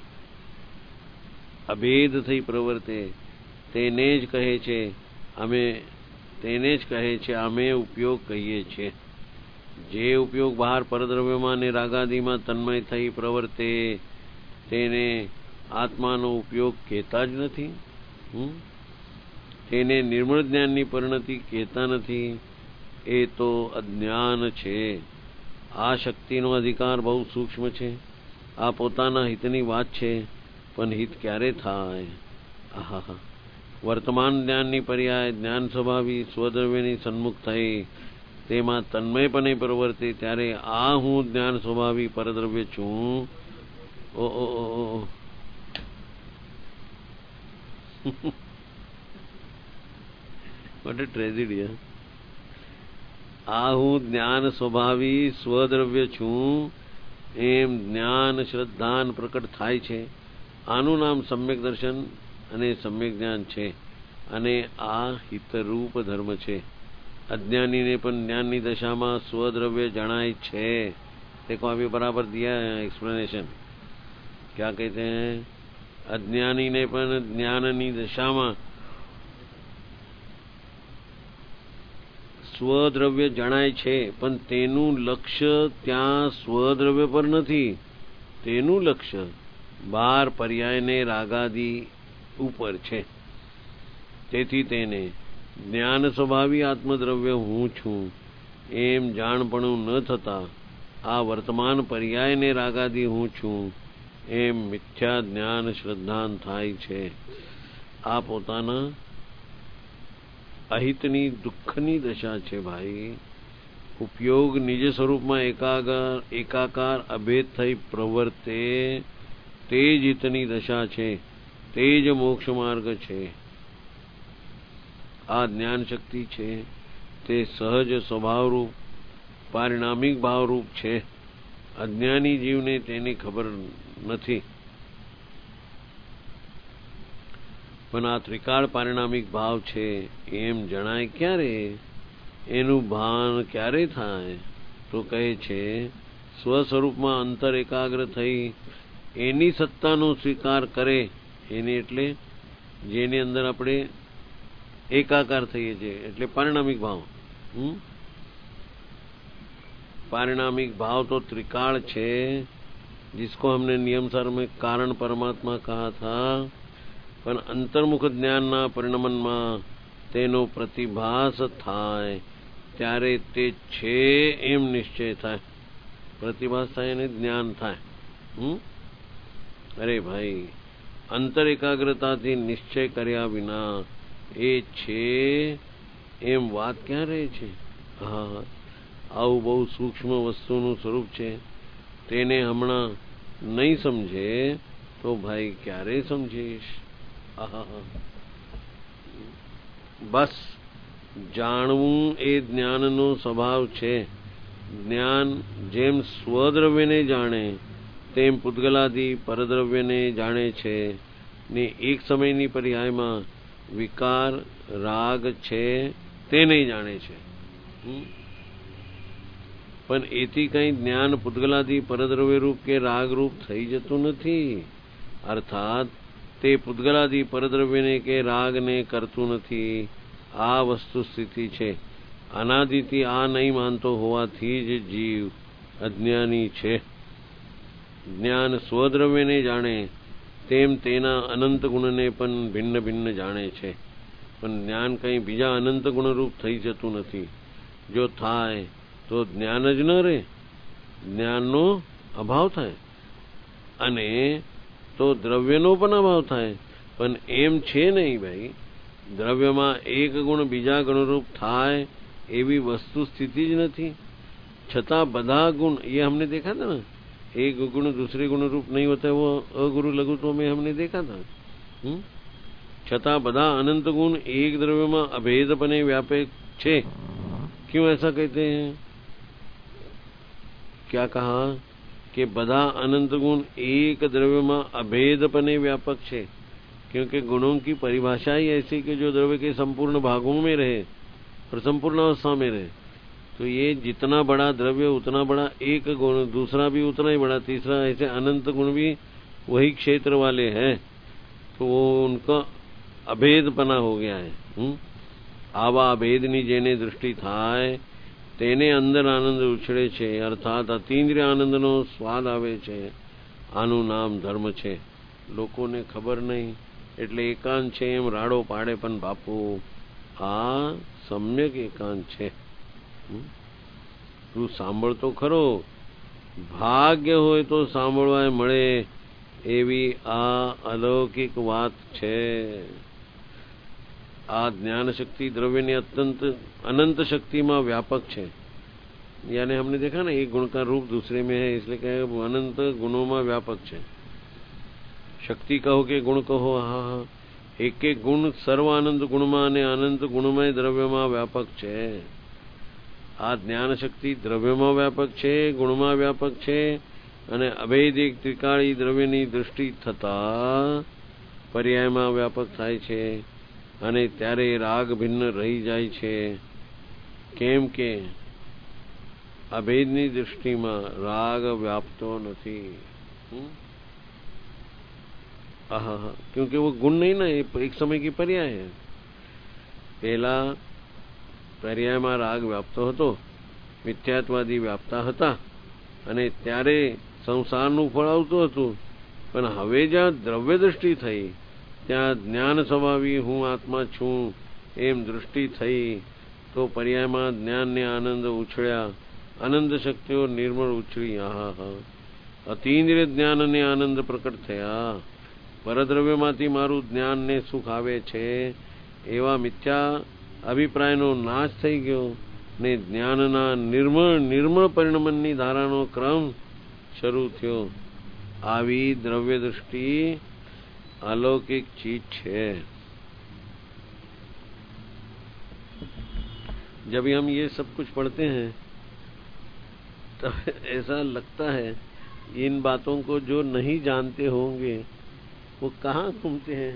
અભેદ થઈ પ્રવર્તે તેને જ કહે છે અમે તેને જ કહે છે અમે ઉપયોગ કહીએ છીએ. જે ઉપયોગ બહાર પરદ્રવ્યમાં ને રાગાદિમાં તન્મય થઈ પ્રવર્તે તેને આત્માનો ઉપયોગ કહેતા જ નથી. તેને નિર્મળ જ્ઞાનની પરિણતિ કહેતા નથી. એ તો અજ્ઞાન છે. આ શક્તિનો અધિકાર બહુ સૂક્ષ્મ છે. આ પોતાના હિતની વાત છે, પણ હિત ક્યારે થાય? આહા, વર્તમાન જ્ઞાનની પર્યાય જ્ઞાન સ્વભાવી સ્વદ્રવ્યની સન્મુખ થઈ તેમાં તન્મયપણે પ્રવર્તે ત્યારે આ હું જ્ઞાન સ્વભાવી પરદ્રવ્ય છું. Oh oh oh what a tragedy. આ હું જ્ઞાન સ્વભાવી સ્વદ્રવ્ય છું એમ જ્ઞાન શ્રદ્ધાન પ્રકટ થાય છે. આનું નામ સમ્યક દર્શન અને સમ્યક જ્ઞાન છે. અને આ હિતરૂપ ધર્મ છે. અજ્ઞાનીને પણ જ્ઞાનની દશામાં સ્વદ્રવ્ય જણાય છે. देखो अभी बराबर दिया है एक्सप्लेनेशन. क्या कहते हैं? अज्ञानी ने पण ज्ञाननी दशाમાં સ્વદ્રવ્ય જણાય છે, પણ તેનું લક્ષ્ય ત્યાં સ્વદ્રવ્ય પર નથી. તેનું લક્ષ્ય બાર પર્યાયને રાગાદી ઉપર છે. તેથી તેને જ્ઞાન સ્વભાવી આત્મદ્રવ્ય હું છું એમ જાણપણું ન થતા આ વર્તમાન પર્યાયને રાગાદી હું છું એમ મિથ્યા જ્ઞાન શ્રદ્ધાન થાય છે. આ પોતાના અહિતની દુઃખની દશા છે ભાઈ. ઉપયોગ નિજ સ્વરૂપમાં એકાકાર એકાકાર અભેદ થઈ પ્રવર્તે તે જ હિતની દશા છે, તે જ મોક્ષ માર્ગ છે. આ જ્ઞાન શક્તિ છે તે સહજ સ્વભાવરૂપ પારિણામિક ભાવરૂપ છે. અજ્ઞાની જીવને તેની ખબર નથી, પણ આ ત્રિકાળ પારિણામિક ભાવ છે એમ જણાય ક્યારે? એનું ભાન ક્યારે થાય? તો કહે છે સ્વસ્વરૂપમાં અંતર એકાગ્ર થઈ એની સત્તાનો સ્વીકાર કરે. એની એટલે જેની અંદર આપણે એકાકાર થઈએ છીએ, એટલે પારિણામિક ભાવ. હમ पारिणामिक भाव तो त्रिकाल छे, जिसको हमने नियमसार में कारण परमात्मा कहा था. पण अंतर्मुख ज्ञानना परिणमનમાં તેનો પ્રતિભાસ થાય ત્યારે તે છે એમ નિશ્ચય થાય. પ્રતિભાસ થાય અને જ્ઞાન થાય. હમ અરે ભાઈ, અંતર એકાગ્રતાથી નિશ્ચય કર્યા વિના એ છે એમ વાત ક્યાં રહે છે? હા, આવું બહુ સૂક્ષ્મ વસ્તુનું સ્વરૂપ છે. તેને હમણાં નહીં સમજે તો ભાઈ ક્યારે સમજીશ? બસ જાણવું એ જ્ઞાનનો સ્વભાવ છે. જ્ઞાન જેમ સ્વદ્રવ્યને જાણે તેમ પૂતગલાદી પરદ્રવ્યને જાણે છે ને એક સમયની પર્યાયમાં વિકાર રાગ છે તે નહીં જાણે છે. પણ એથી કંઈ જ્ઞાન પૂતગલાદી પરદ્રવ્યરૂપ કે રાગરૂપ થઈ જતું નથી. અર્થાત તે પૂતગલાદી પરદ્રવ્યને કે રાગને કરતું નથી. આ વસ્તુ સ્થિતિ છે. અનાદિથી આ નહીં માનતો હોવાથી જ જીવ અજ્ઞાની છે. જ્ઞાન સ્વદ્રવ્યને જાણે તેમ તેના અનંત ગુણને પણ ભિન્ન ભિન્ન જાણે છે. પણ જ્ઞાન કંઈ બીજા અનંત ગુણરૂપ થઈ જતું નથી. જો થાય તો જ્ઞાન જ ન રહે, જ્ઞાનનો અભાવ થાય, અને તો દ્રવ્યનો પણ અભાવ થાય. પણ એમ છે નહીં ભાઈ. દ્રવ્યમાં એક ગુણ બીજા ગુણરૂપ થાય એવી વસ્તુ સ્થિતિ જ નથી. છતાં બધા ગુણ એ हमने देखा था ना, एक गुण दूसरे गुण रूप नहीं होता, वो अगुरु लघुत्व में हमने देखा था. छતાં બધા अनंत गुण एक द्रव्य में अभेदपने व्यापक छे. क्यों ऐसा कहते हैं? क्या कहा कि બધા अनंत गुण एक द्रव्य में अभेदपने व्यापक छे, क्योंकि गुणों की परिभाषा ही ऐसी कि जो द्रव्य के संपूर्ण भागों में रहे और संपूर्ण अवस्था में रहे. तो ये जितना बड़ा द्रव्य उतना बड़ा एक गुण, दूसरा भी उतना ही बड़ा, तीसरा, ऐसे अनंत गुण भी वही क्षेत्र वाले हैं. तो वो उनका अभेदपना हो गया है. आवा अभेदनी जेने दृष्टि थाय તેને અંદર આનંદ ઉછળે છે. અર્થાત અતીન્દ્રિય આનંદનો સ્વાદ આવે છે. આનું નામ ધર્મ છે. લોકોને ખબર નહીં એટલે એકાંત છે એમ રાડો પાડે. પણ બાપુ, આ સમ્યક એકાંત છે. તું સાંભળતો ખરો. ભાગ્ય હોય તો સાંભળવા મળે એવી આ અલૌકિક વાત છે. આ ज्ञान शक्ति द्रव्य ने अत्यंत अनंत शक्ति में व्यापक है. यानी हमने देखा ना, एक गुण का रूप दूसरे में है, इसलिए कहे अनंत गुणों में व्यापक है. शक्ति कहो कि गुण कहो, हाँ हाँ, એક એક ગુણ સર્વ આનંદ ગુણમાં અને અનંત ગુણમય દ્રવ્યમાં વ્યાપક છે. આ જ્ઞાન શક્તિ દ્રવ્યમાં વ્યાપક છે, ગુણમાં વ્યાપક છે અને અભેદિક ત્રિકાળી દ્રવ્યની દૃષ્ટિ થતા પર્યાયમાં વ્યાપક થાય છે અને ત્યારે રાગ ભિન્ન રહી જાય છે. કેમ કે અભેદની દૃષ્ટિમાં રાગ વ્યાપતો નથી. हाँ, क्योंकि वो गुण नहीं ना, एक समय की पर्याय है. પહેલા પર્યાયમાં રાગ વ્યાપતો હતો, મિથ્યાત્વાદી વ્યાપતા હતા અને ત્યારે સંસારનું ફળ આવતું હતું. પણ હવે જ્યાં દ્રવ્ય દૃષ્ટિ થઈ, ત્યાં જ્ઞાન સ્વભાવી હું આત્મા છું એમ દૃષ્ટિ થઈ, તો પર્યાયમાં જ્ઞાનને આનંદ ઉછળ્યા, આનંદ શક્તિઓ નિર્મળ ઉછળી. આહા હા, અતિન્દ્રિય જ્ઞાન અને આનંદ પ્રકટ થયા. પરદ્રવ્યમાંથી મારું જ્ઞાન ને સુખ આવે છે એવા મિથ્યા અભિપ્રાયનો નાશ થઈ ગયો ને જ્ઞાનના નિર્મળ નિર્મળ પરિણમનની ધારાનો ક્રમ શરૂ થયો. આવી દ્રવ્ય દૃષ્ટિ अलौकिक चीज है. जब हम ये सब कुछ पढ़ते हैं तब ऐसा लगता है इन बातों को जो नहीं जानते होंगे वो कहाँ घूमते हैं.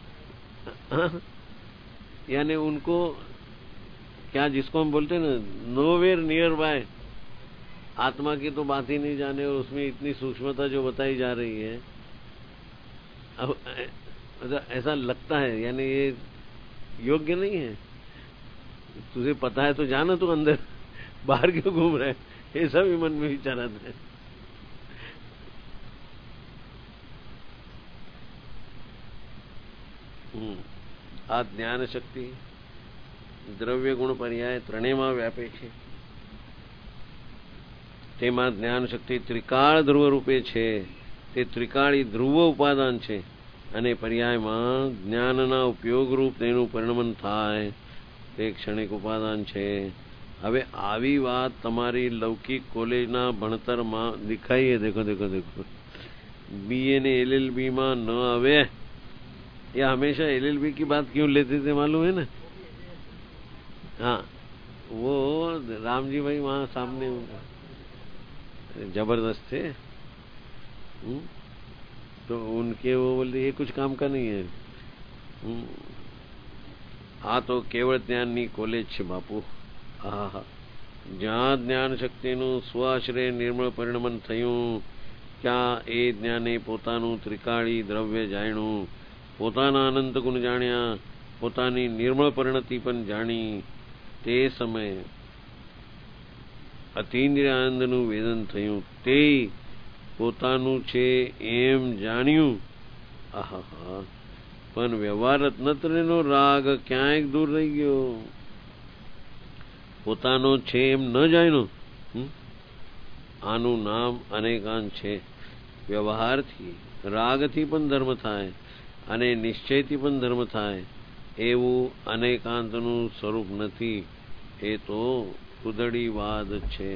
यानी उनको क्या, जिसको हम बोलते हैं ना, नोवेयर नियर बाय, आत्मा की तो बात ही नहीं जाने और उसमें इतनी सूक्ष्मता जो बताई जा रही है. अब ऐसा लगता है, यानी ये योग्य नहीं है. तुझे पता है तो जाना, तू अंदर, बाहर क्यों घूम रहा है, ऐसा भी मन में विचार आता है. આ જ્ઞાન શક્તિ દ્રવ્ય ગુણ પર્યાય ત્રણેયમાં વ્યાપે છે. તેમાં જ્ઞાન શક્તિ ત્રિકાળ ધ્રુવ રૂપે છે. તે ત્રિકાળી ધ્રુવ ઉપાદાન છે અને પર્યાયમાં જ્ઞાનના ઉપયોગ રૂપ તેનું પરિણમન થાય તે ક્ષણિક ઉપાદાન છે. હવે આવી વાત તમારી લૌકિક કોલેજના ભણતરમાં દેખાઈએ. દેખો દેખો દેખો बीए ने एलएलबी में न आवे, या हमेशा एलएलबी की बात क्यों लेते थे मालूम है ना. हाँ, वो रामजी भाई वहाँ सामने जबरदस्त थे. हुँ? तो उनके वो बोलते ये कुछ काम का नहीं है. आ तो केवल ज्ञाननी कॉलेज છે બાપુ. હા, જ્યાં જ્ઞાન શક્તિનું સ્વાશ્રય નિર્મળ પરિણમન થયું, ત્યાં એ જ્ઞાને પોતાનું ત્રિકાળી દ્રવ્ય જાણ્યું, પોતાના અનંત ગુણ જાણ્યા, પોતાની નિર્મળ પરિણતિ પણ જાણી. તે સમયે અતીન્દ્રિય આનંદનું વેદન થયું. તે પોતાનું છે એમ જાણ્યું. આહા, પણ વ્યવહાર રત્નત્રયનો રાગ ક્યાંક દૂર રહી ગયો. પોતાનો છે એમ ન જાણ્યો. આનું નામ અનેકાંત છે. વ્યવહારથી, રાગથી પણ ધર્મ થાય અને નિશ્ચયથી પણ ધર્મ થાય એવું અનેકાંતનું સ્વરૂપ નથી. એ તો કુદડીવાદ છે.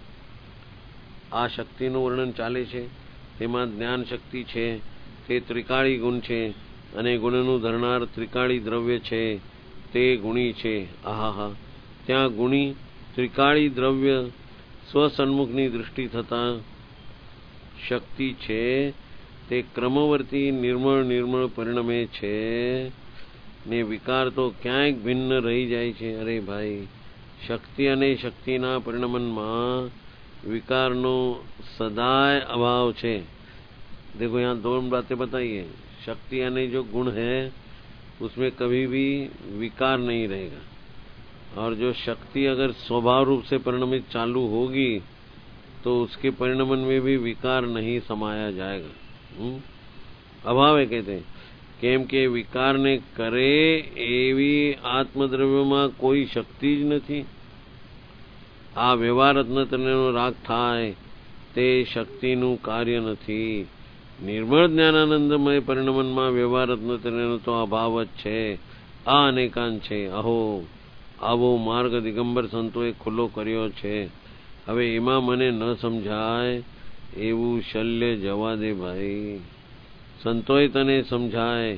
આ શક્તિનું વર્ણન ચાલે છે. તેમાં જ્ઞાન શક્તિ છે, તે ત્રિકાળી ગુણ છે અને ગુણનું ધરનાર ત્રિકાળી દ્રવ્ય છે, તે ગુણી છે. આહા, ત્યાં ગુણી ત્રિકાળી દ્રવ્ય સ્વસન્મુખની દૃષ્ટિ થતા શક્તિ છે, તે ક્રમવર્તી નિર્મળ નિર્મળ પરિણમે છે ને વિકાર તો ક્યાંક ભિન્ન રહી જાય છે. અરે ભાઈ, શક્તિ અને શક્તિના પરિણમનમાં विकार सदाय अभाव है. देखो यहाँ दो बातें बताइए. शक्ति यानी जो गुण है उसमें कभी भी विकार नहीं रहेगा, और जो शक्ति अगर स्वभाव रूप से परिणमित चालू होगी तो उसके परिणमन में भी विकार नहीं समाया जाएगा. हुँ? अभाव है कहते हैं. केम के विकार ने करे एवी आत्मद्रव्य में कोई शक्ति ज नहीं. आ व्यवहार रत्नत्रयનો રાગ થાય તે શક્તિનું કાર્ય નથી. નિર્મળ જ્ઞાનાનંદમય પરિણમનમાં વ્યવહાર રત્નત્રયનો તો અભાવ જ છે. આ અનેકાંત છે. અહો, આવો માર્ગ દિગંબર સંતોએ ખુલ્લો કર્યો છે. હવે એમાં મને ન સમજાય એવું શલ્ય જવા દે ભાઈ. સંતોએ તને સમજાય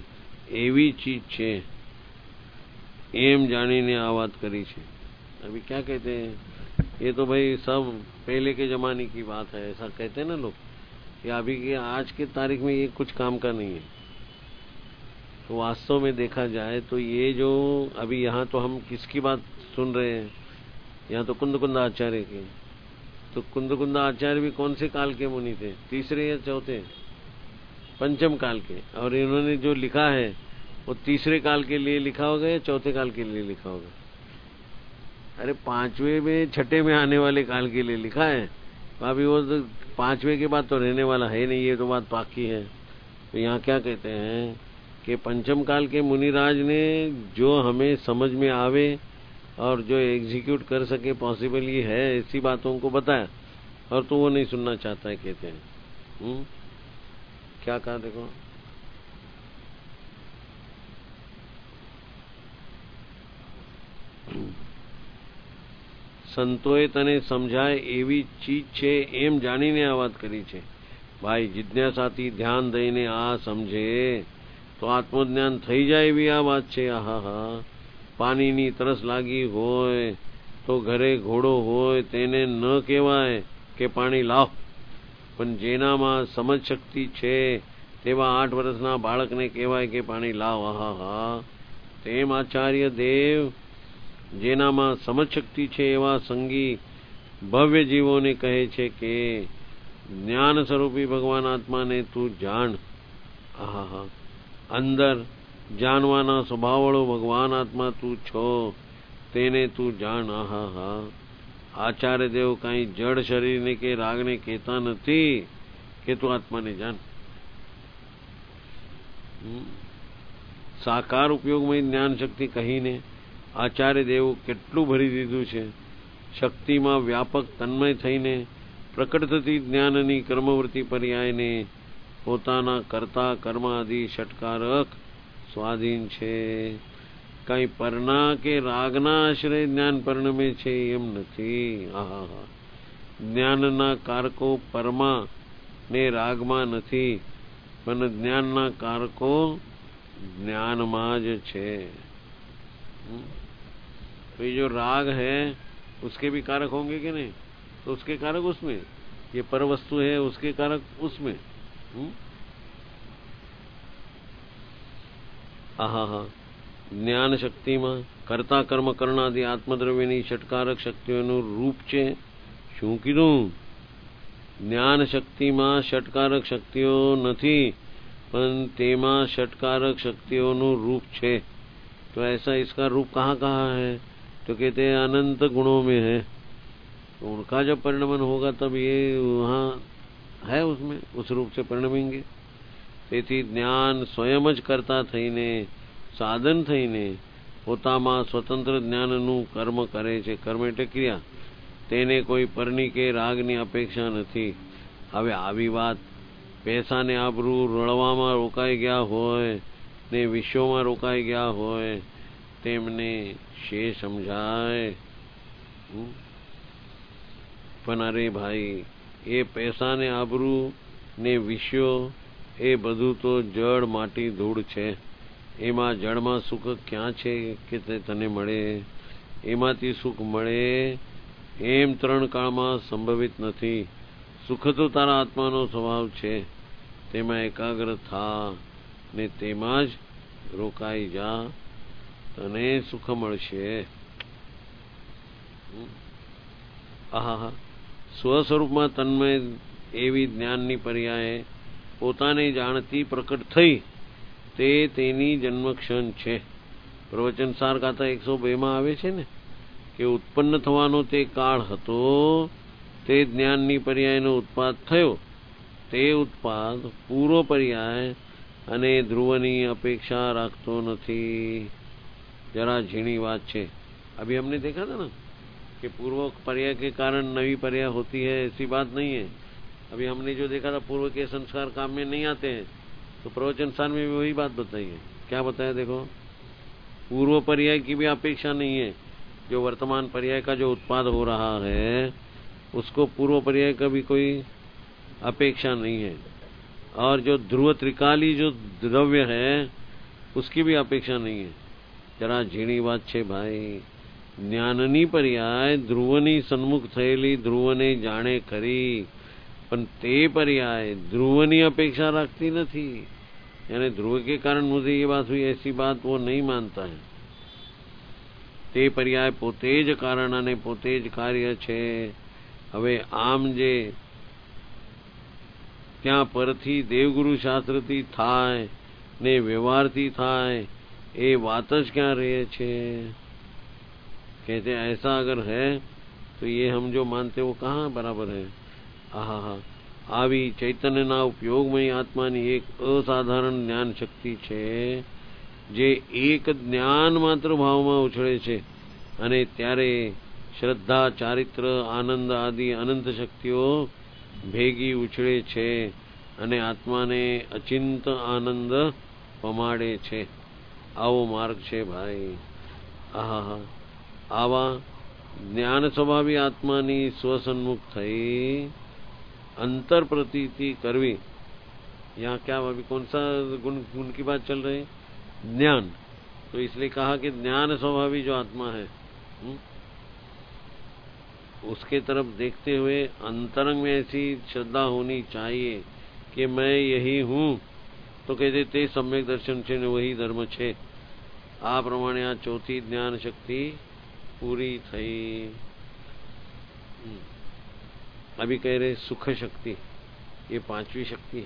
एवी चीज छे एम जानीने आ बात करी छे। अभी क्या कहते हैं, ये तो भाई सब पहले के जमाने की बात है, ऐसा कहते हैं ना लोग, कि अभी के आज के तारीख में ये कुछ काम का नहीं है। तो वास्तव में देखा जाए तो ये जो अभी यहाँ तो हम किसकी बात सुन रहे हैं, यहाँ तो कुंदकुंदा आचार्य के। तो कुंदकुंदा आचार्य भी कौन से काल के मुनि थे, तीसरे या चौथे? पंचम काल के। और इन्होंने जो लिखा है वो तीसरे काल के लिए लिखा होगा या चौथे काल के लिए लिखा होगा? अरे पांचवे में छठे में आने वाले काल के लिए लिखा है। अभी वो तो पांचवे के बाद तो रहने वाला है नहीं, ये तो बात पाकी है। तो यहाँ क्या कहते हैं कि पंचम काल के मुनिराज ने जो हमें समझ में आवे और जो एग्जीक्यूट कर सके, पॉसिबल ये है, ऐसी बातों को बताया, और तो वो नहीं सुनना चाहता है, कहते हैं। हुँ? क्या कहा देखो, संतोए तने समझाय एवी चीज छे एम जानीने आ बात करी छे। भाई जिज्ञासाथी ध्यान दईने आ समझे तो आत्मज्ञान थई जाय एवी आ बात छे। आहा हा, पानीनी तरस लागी होय तो घरे घोड़ो होय तेने न कहेवाय के पाणी लाव, पण जेनामां समझ शक्ति छे तेवा आठ वर्षना बाळकने कहेवाय के पाणी लाव। आहा हा, तेम आचार्य देव जेनामां समझ शक्ति छे एवा संगी भव्य जीवोने कहे छे के ज्ञान स्वरूपी भगवान आत्मा ने तू जान। आहा हा, अंदर जानवाना स्वभाववाळो भगवान आत्मा तू छो तेने तू जान। आहा हा, आचार्य देव कई जड़ शरीर ने के राग ने कहता नथी के तू आत्मा ने जान। साकार उपयोग में ज्ञान शक्ति कही ने आचार्य देव કેટલું ભરી દીધું છે। શક્તિમાં વ્યાપક તન્મય થઈને પ્રકટ થતી જ્ઞાનની કર્મવૃત્તિ પર્યાયને પોતાના કર્તા કર્મ આદિ ષટકારક સ્વાધીન છે। કઈ પરના કે રાગના આશ્રય જ્ઞાન પરિણમે છે એમ નથી। આહા, જ્ઞાનના કારકો પરમાં ને રાગમાં નથી, પણ જ્ઞાનના કારકો જ્ઞાનમાં જ છે। तो ये जो राग है उसके भी कारक होंगे कि नहीं? तो उसके कारक उसमें, ये पर वस्तु है उसके कारक उसमें। आहा हा, ज्ञान शक्ति में कर्ता कर्म करनादि आत्मद्रव्यनी षटकारक शक्तिओनुं रूप छे। शुं कीधुं? ज्ञान शक्ति में षटकारक शक्तिओ नथी, पण तेमां षटकारक शक्तिओनुं रूप छे। तो ऐसा इसका रूप कहाँ कहाँ है? तो कहते हैं अनंत गुणों में है। तो उनका जब परिणमन होगा तब ये वहाँ है, उसमें उस रूप से परिणमेंगे। તેથી જ્ઞાન સ્વયં જ કરતા થઈને સાધન થઈને પોતામાં સ્વતંત્ર જ્ઞાનનું કર્મ કરે છે। કર્મ એટલે ક્રિયા, તેને કોઈ પરની કે રાગની અપેક્ષા નથી। હવે આવી વાત પૈસાને આબરૂ રળવામાં રોકાઈ ગયા હોય ને વિશ્વમાં રોકાઈ ગયા હોય તેમને શे સમજાય। પણ અરે ભાઈ, એ પૈસાને આબરૂ ને વિશ્વ એ બધું તો જળ માટી ધૂળ છે। એમાં જળમાં સુખ ક્યાં છે કે તે તને મળે? એમાંથી સુખ મળે એમ ત્રણ કાળમાં સંભવિત નથી। સુખ તો તારા આત્માનો સ્વભાવ છે, તેમાં એકાગ્ર થા ને તેમાં જ રોકાઈ જા, તને સુખ મળશે। આહા, સ્વસ્વરૂપમાં તન્મય એવી જ્ઞાનની પર્યાય પોતાને જાણતી પ્રકટ થઈ તે તેની જન્મક્ષણ છે। પ્રવચન સાર ગાથા એકસો બે માં આવે છે ને કે ઉત્પન્ન થવાનો તે કાળ હતો, તે જ્ઞાનની પર્યાયનો ઉત્પાદ થયો। તે ઉત્પાદ પૂરો પર્યાય અને ધ્રુવની અપેક્ષા રાખતો નથી। जरा झीणी बात छे। अभी हमने देखा था ना कि पूर्व पर्याय के कारण नवी पर्याय होती है, ऐसी बात नहीं है। अभी हमने जो देखा था पूर्व के संस्कार काम में नहीं आते हैं, तो प्रवचन सार में भी वही बात बताई है। क्या बताया देखो, पूर्व पर्याय की भी अपेक्षा नहीं है। जो वर्तमान पर्याय का जो उत्पाद हो रहा है उसको पूर्व पर्याय का भी कोई अपेक्षा नहीं है। और जो ध्रुव त्रिकाली जो द्रव्य है उसकी भी अपेक्षा नहीं है। जरा झीणी વાત છે ભાઈ। જ્ઞાનની પર્યાય ધ્રુવની સન્મુખ થયેલી ધ્રુવને જાણે ખરી, પણ તે पर्याय ध्रुवनी अपेक्षा रखती नहीं। यानी ध्रुव के कारण मुझे ये बात हुई, ऐसी बात वो नहीं मानता है। ते पर्याय पोते ज कारण अने पोते ज कार्य छे। हवे आम जे त्या परथी देवगुरु शास्त्रथी थाय ने व्यवहारथी थाय ए बात ज क्या रहे छे। कहते ऐसा अगर है तो ये हम जो मानते वो कहाँ बराबर है। आहा हा આવી ચૈતન્યના ઉપયોગમય આત્માની એક અસાધારણ જ્ઞાન શક્તિ છે, જે એક જ્ઞાન માત્ર ભાવમાં ઉછળે છે અને ત્યારે શ્રદ્ધા, ચારિત્ર, આનંદ આદિ અનંત શક્તિઓ ભેગી ઉછળે છે અને આત્માને અચિંત આનંદ પમાડે છે। આવો માર્ગ છે ભાઈ। આહા હા આવા જ્ઞાન સ્વભાવી આત્માની સ્વસન્મુખ થઈ अंतर प्रतीति करवी। यहाँ क्या अभी कौन सा गुण गुण की बात चल रही है? ज्ञान। तो इसलिए कहा कि ज्ञान स्वभावी जो आत्मा है हुँ? उसके तरफ देखते हुए अंतरंग में ऐसी श्रद्धा होनी चाहिए कि मैं यही हूँ। तो कहते ते सम्यक दर्शन छे ने वही धर्म छे। आ प्रमाणे आ चौथी ज्ञान शक्ति पूरी थई। अभी कह रहे सुख शक्ति, ये पांचवी शक्ति।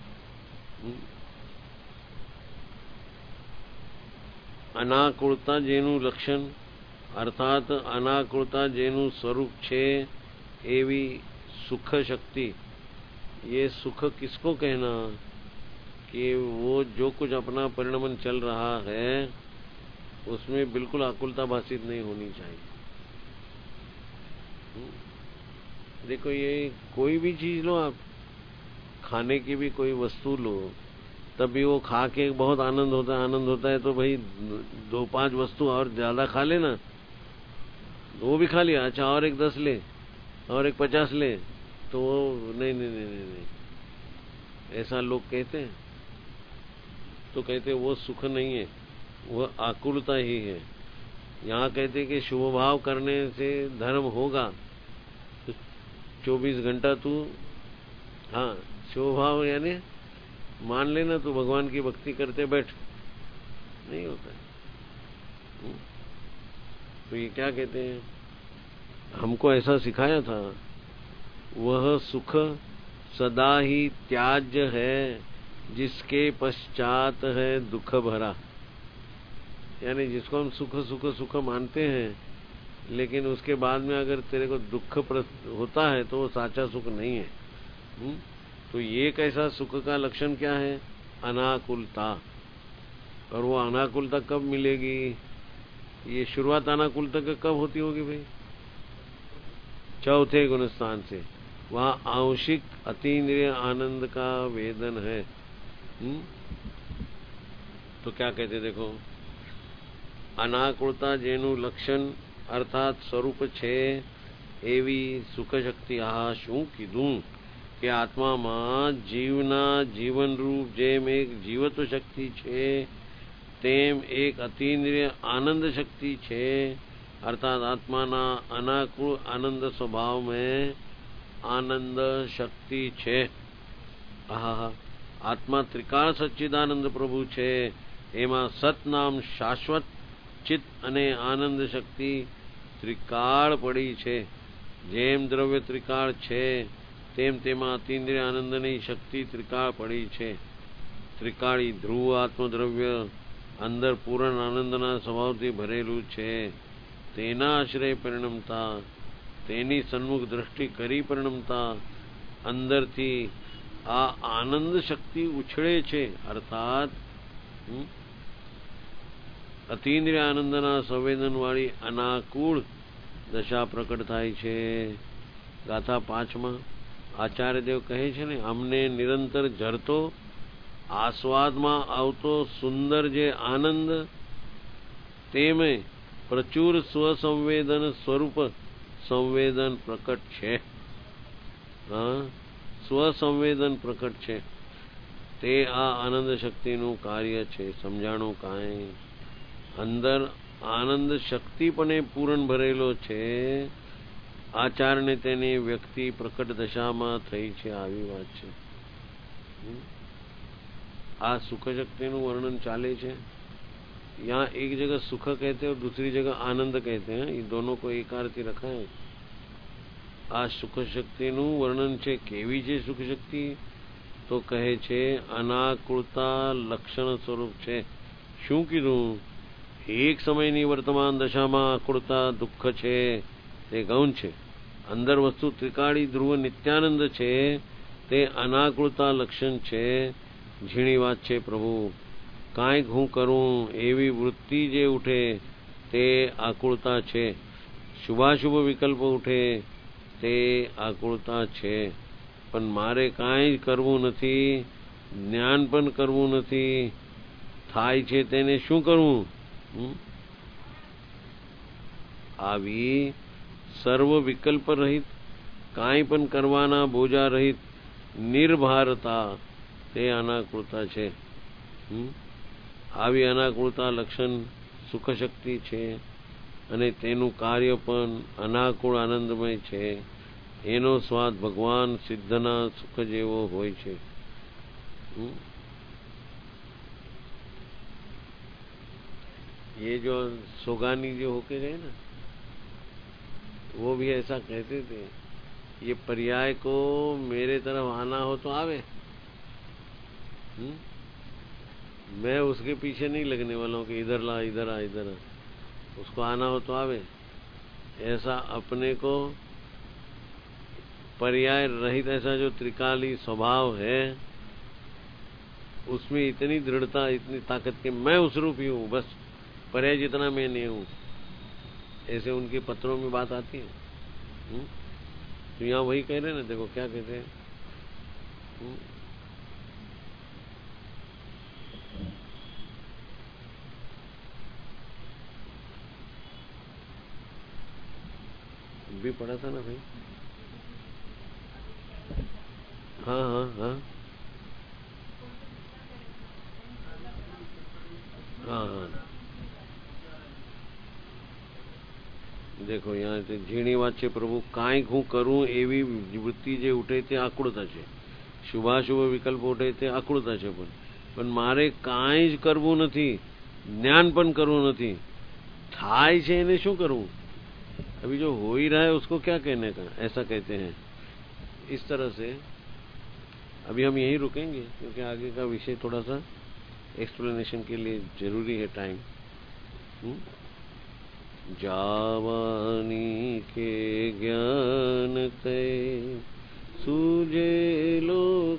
अनाकुलता जेनु लक्षण अर्थात अनाकुलता जेनु स्वरूप छे एवी सुख शक्ति। ये सुख किसको कहना कि वो जो कुछ अपना परिणमन चल रहा है उसमें बिल्कुल आकुलता भाषित नहीं होनी चाहिए। देखो ये कोई भी चीज लो आप, खाने की भी कोई वस्तु लो, तभी वो खा के बहुत आनंद होता है। आनंद होता है तो भाई दो पांच वस्तु और ज्यादा खा लेना, वो भी खा लिया, अच्छा और एक दस ले और एक पचास ले, तो वो नहीं नहीं नहीं नहीं, नहीं। ऐसा लोग कहते हैं। तो कहते वो सुख नहीं है, वह आकुलता ही है। यहाँ कहते कि शुभ भाव करने से धर्म होगा, चौबीस घंटा तू हाँ शुभ भाव यानी मान लेना तू भगवान की भक्ति करते बैठ, नहीं होता है। तो ये क्या कहते हैं, हमको ऐसा सिखाया था, वह सुख सदा ही त्याज्य है जिसके पश्चात है दुख भरा। यानी जिसको हम सुख सुख सुख मानते हैं, लेकिन उसके बाद में अगर तेरे को दुख होता है तो वो साचा सुख नहीं है। हुँ? तो ये कैसा सुख का लक्षण क्या है? अनाकुलता। और वो अनाकुलता कब मिलेगी? ये शुरुआत अनाकुलता का कब होती होगी भाई? चौथे गुणस्थान से। वहां आंशिक अतीन्द्रिय आनंद का वेदन है। हुँ? तो क्या कहते देखो, अनाकुलता जेनु लक्षण अर्थात स्वरूप छे एवी सुख शक्ति। आ शू कीधुं कि आत्मा में जीवना जीवन रूप जेम एक जीवत्व शक्ति छे तेम एक अतीन्द्रिय आनंद शक्ति छे। अर्थात आत्माना अनाकुल आनंद स्वभाव में आनंद शक्ति छे। आहा आत्मा त्रिकाल सच्चिदानंद प्रभु छे। एमा सत नाम शाश्वत चित अने आनंद शक्ति त्रिकाल पड़ी छे। जेम द्रव्य त्रिकाल छे तेम तेमा अतीन्द्रिय आनंदनी शक्ति त्रिकाल पड़ी छे। त्रिकाળી ધ્રુવ આત્મદ્રવ્ય અંદર પૂર્ણ આનંદના સ્વભાવથી ભરેલું છે। તેના આશ્રય પરિણમતા, તેની સન્મુખ દ્રષ્ટિ કરી પરિણમતા અંદરથી આ આનંદ શક્તિ ઉછળે છે। અર્થાત અતીન્દ્રિય આનંદના સંવેદનવાળી અનાકૂળ દશા પ્રકટ થાય છે। ગાથા પાંચમાં આચાર્યદેવ કહે છે ને, અમને નિરંતર ઝરતો આસ્વાદમાં આવતો સુંદર જે આનંદ તેમે પ્રચુર સ્વસંવેદન સ્વરૂપ સંવેદન પ્રકટ છે। હા સ્વસંવેદન પ્રકટ છે। તે આ આનંદ શક્તિનું કાર્ય છે. સમજાણું કાંઈ? અંદર આનંદ શક્તિપણે પૂરણ ભરેલો છે. આચારને તેની વ્યક્તિ પ્રકટ દશામાં થઈ છે. આવી વાત છે. આ સુખ शक्तिનું वर्णन चाले છે. यहाँ एक जगह सुख कहते हैं और दूसरी जगह आनंद कहते हैं. ये दोनों को एक आरती रखा है. आ सुख शक्तिનું વર્ણન છે. કેવી છે સુખ શક્તિ? તો કહે છે અનાકુળતા લક્ષણ સ્વરૂપ છે. શું કીધું? એક સમયની વર્તમાન દશામાં આકુળતા દુઃખ છે તે ગૌણ છે. અંદર વસ્તુ ત્રિકાળી ધ્રુવ નિત્યાનંદ છે તે અનાકુળતા લક્ષણ છે. ઝીણી વાત છે પ્રભુ. કાંઈક હું કરું એવી વૃત્તિ જે ઉઠે તે આકુળતા છે. શુભાશુભ વિકલ્પ ઉઠે તે આકુળતા છે. પણ મારે કાંઈ જ કરવું નથી, જ્ઞાન પણ કરવું નથી. થાય છે તેને શું કરવું? આવી સર્વ વિકલ્પ રહિત, કાંઈ પણ કરવાના બોજા રહિત નિર્ભારતા તે અનાકુળતા છે. આવી અનાકુળતા લક્ષણ સુખ શક્તિ છે અને તેનું કાર્ય પણ અનાકુળ આનંદમય છે. એનો સ્વાદ ભગવાન સિદ્ધના સુખ જેવો હોય છે. ये जो सोगानी जो होके गए ना, वो भी ऐसा कहते थे, ये पर्याय को मेरे तरफ आना हो तो आवे, हुँ? मैं उसके पीछे नहीं लगने वाला हूँ कि इधर ला इधर आ इधर आ. उसको आना हो तो आवे. ऐसा अपने को पर्याय रहित ऐसा जो त्रिकाली स्वभाव है उसमें इतनी दृढ़ता, इतनी ताकत कि मैं उस रूपी हूँ, बस पर्याय जितना मैं नहीं हूँ. ऐसे उनके पत्रों में बात आती है. हुँ? तो यहाँ वही कह रहे हैं ना. देखो क्या कहते हैं. हुँ? भी पढ़ा था ना भाई. हाँ हाँ हाँ हाँ हाँ देखो यहाँ से झीणी વાત છે પ્રભુ. કાંઈક હું કરું એવી વૃત્તિ જે ઉઠે તે આકુળતા છે. શુભાશુભ વિકલ્પ ઉઠે તે આકુળતા છે. પણ પણ મારે કાંઈ જ કરવું નથી, જ્ઞાન પણ કરવું નથી. થાય છે એને શું કરવું? अभी जो हो ही रहा है उसको क्या कहने का, ऐसा कहते हैं. इस तरह से अभी हम यहीं रुकेंगे क्योंकि आगे का विषय थोड़ा सा एक्सप्लेनेशन के लिए जरूरी है टाइम. जावानी के ज्ञान ते सूझे लो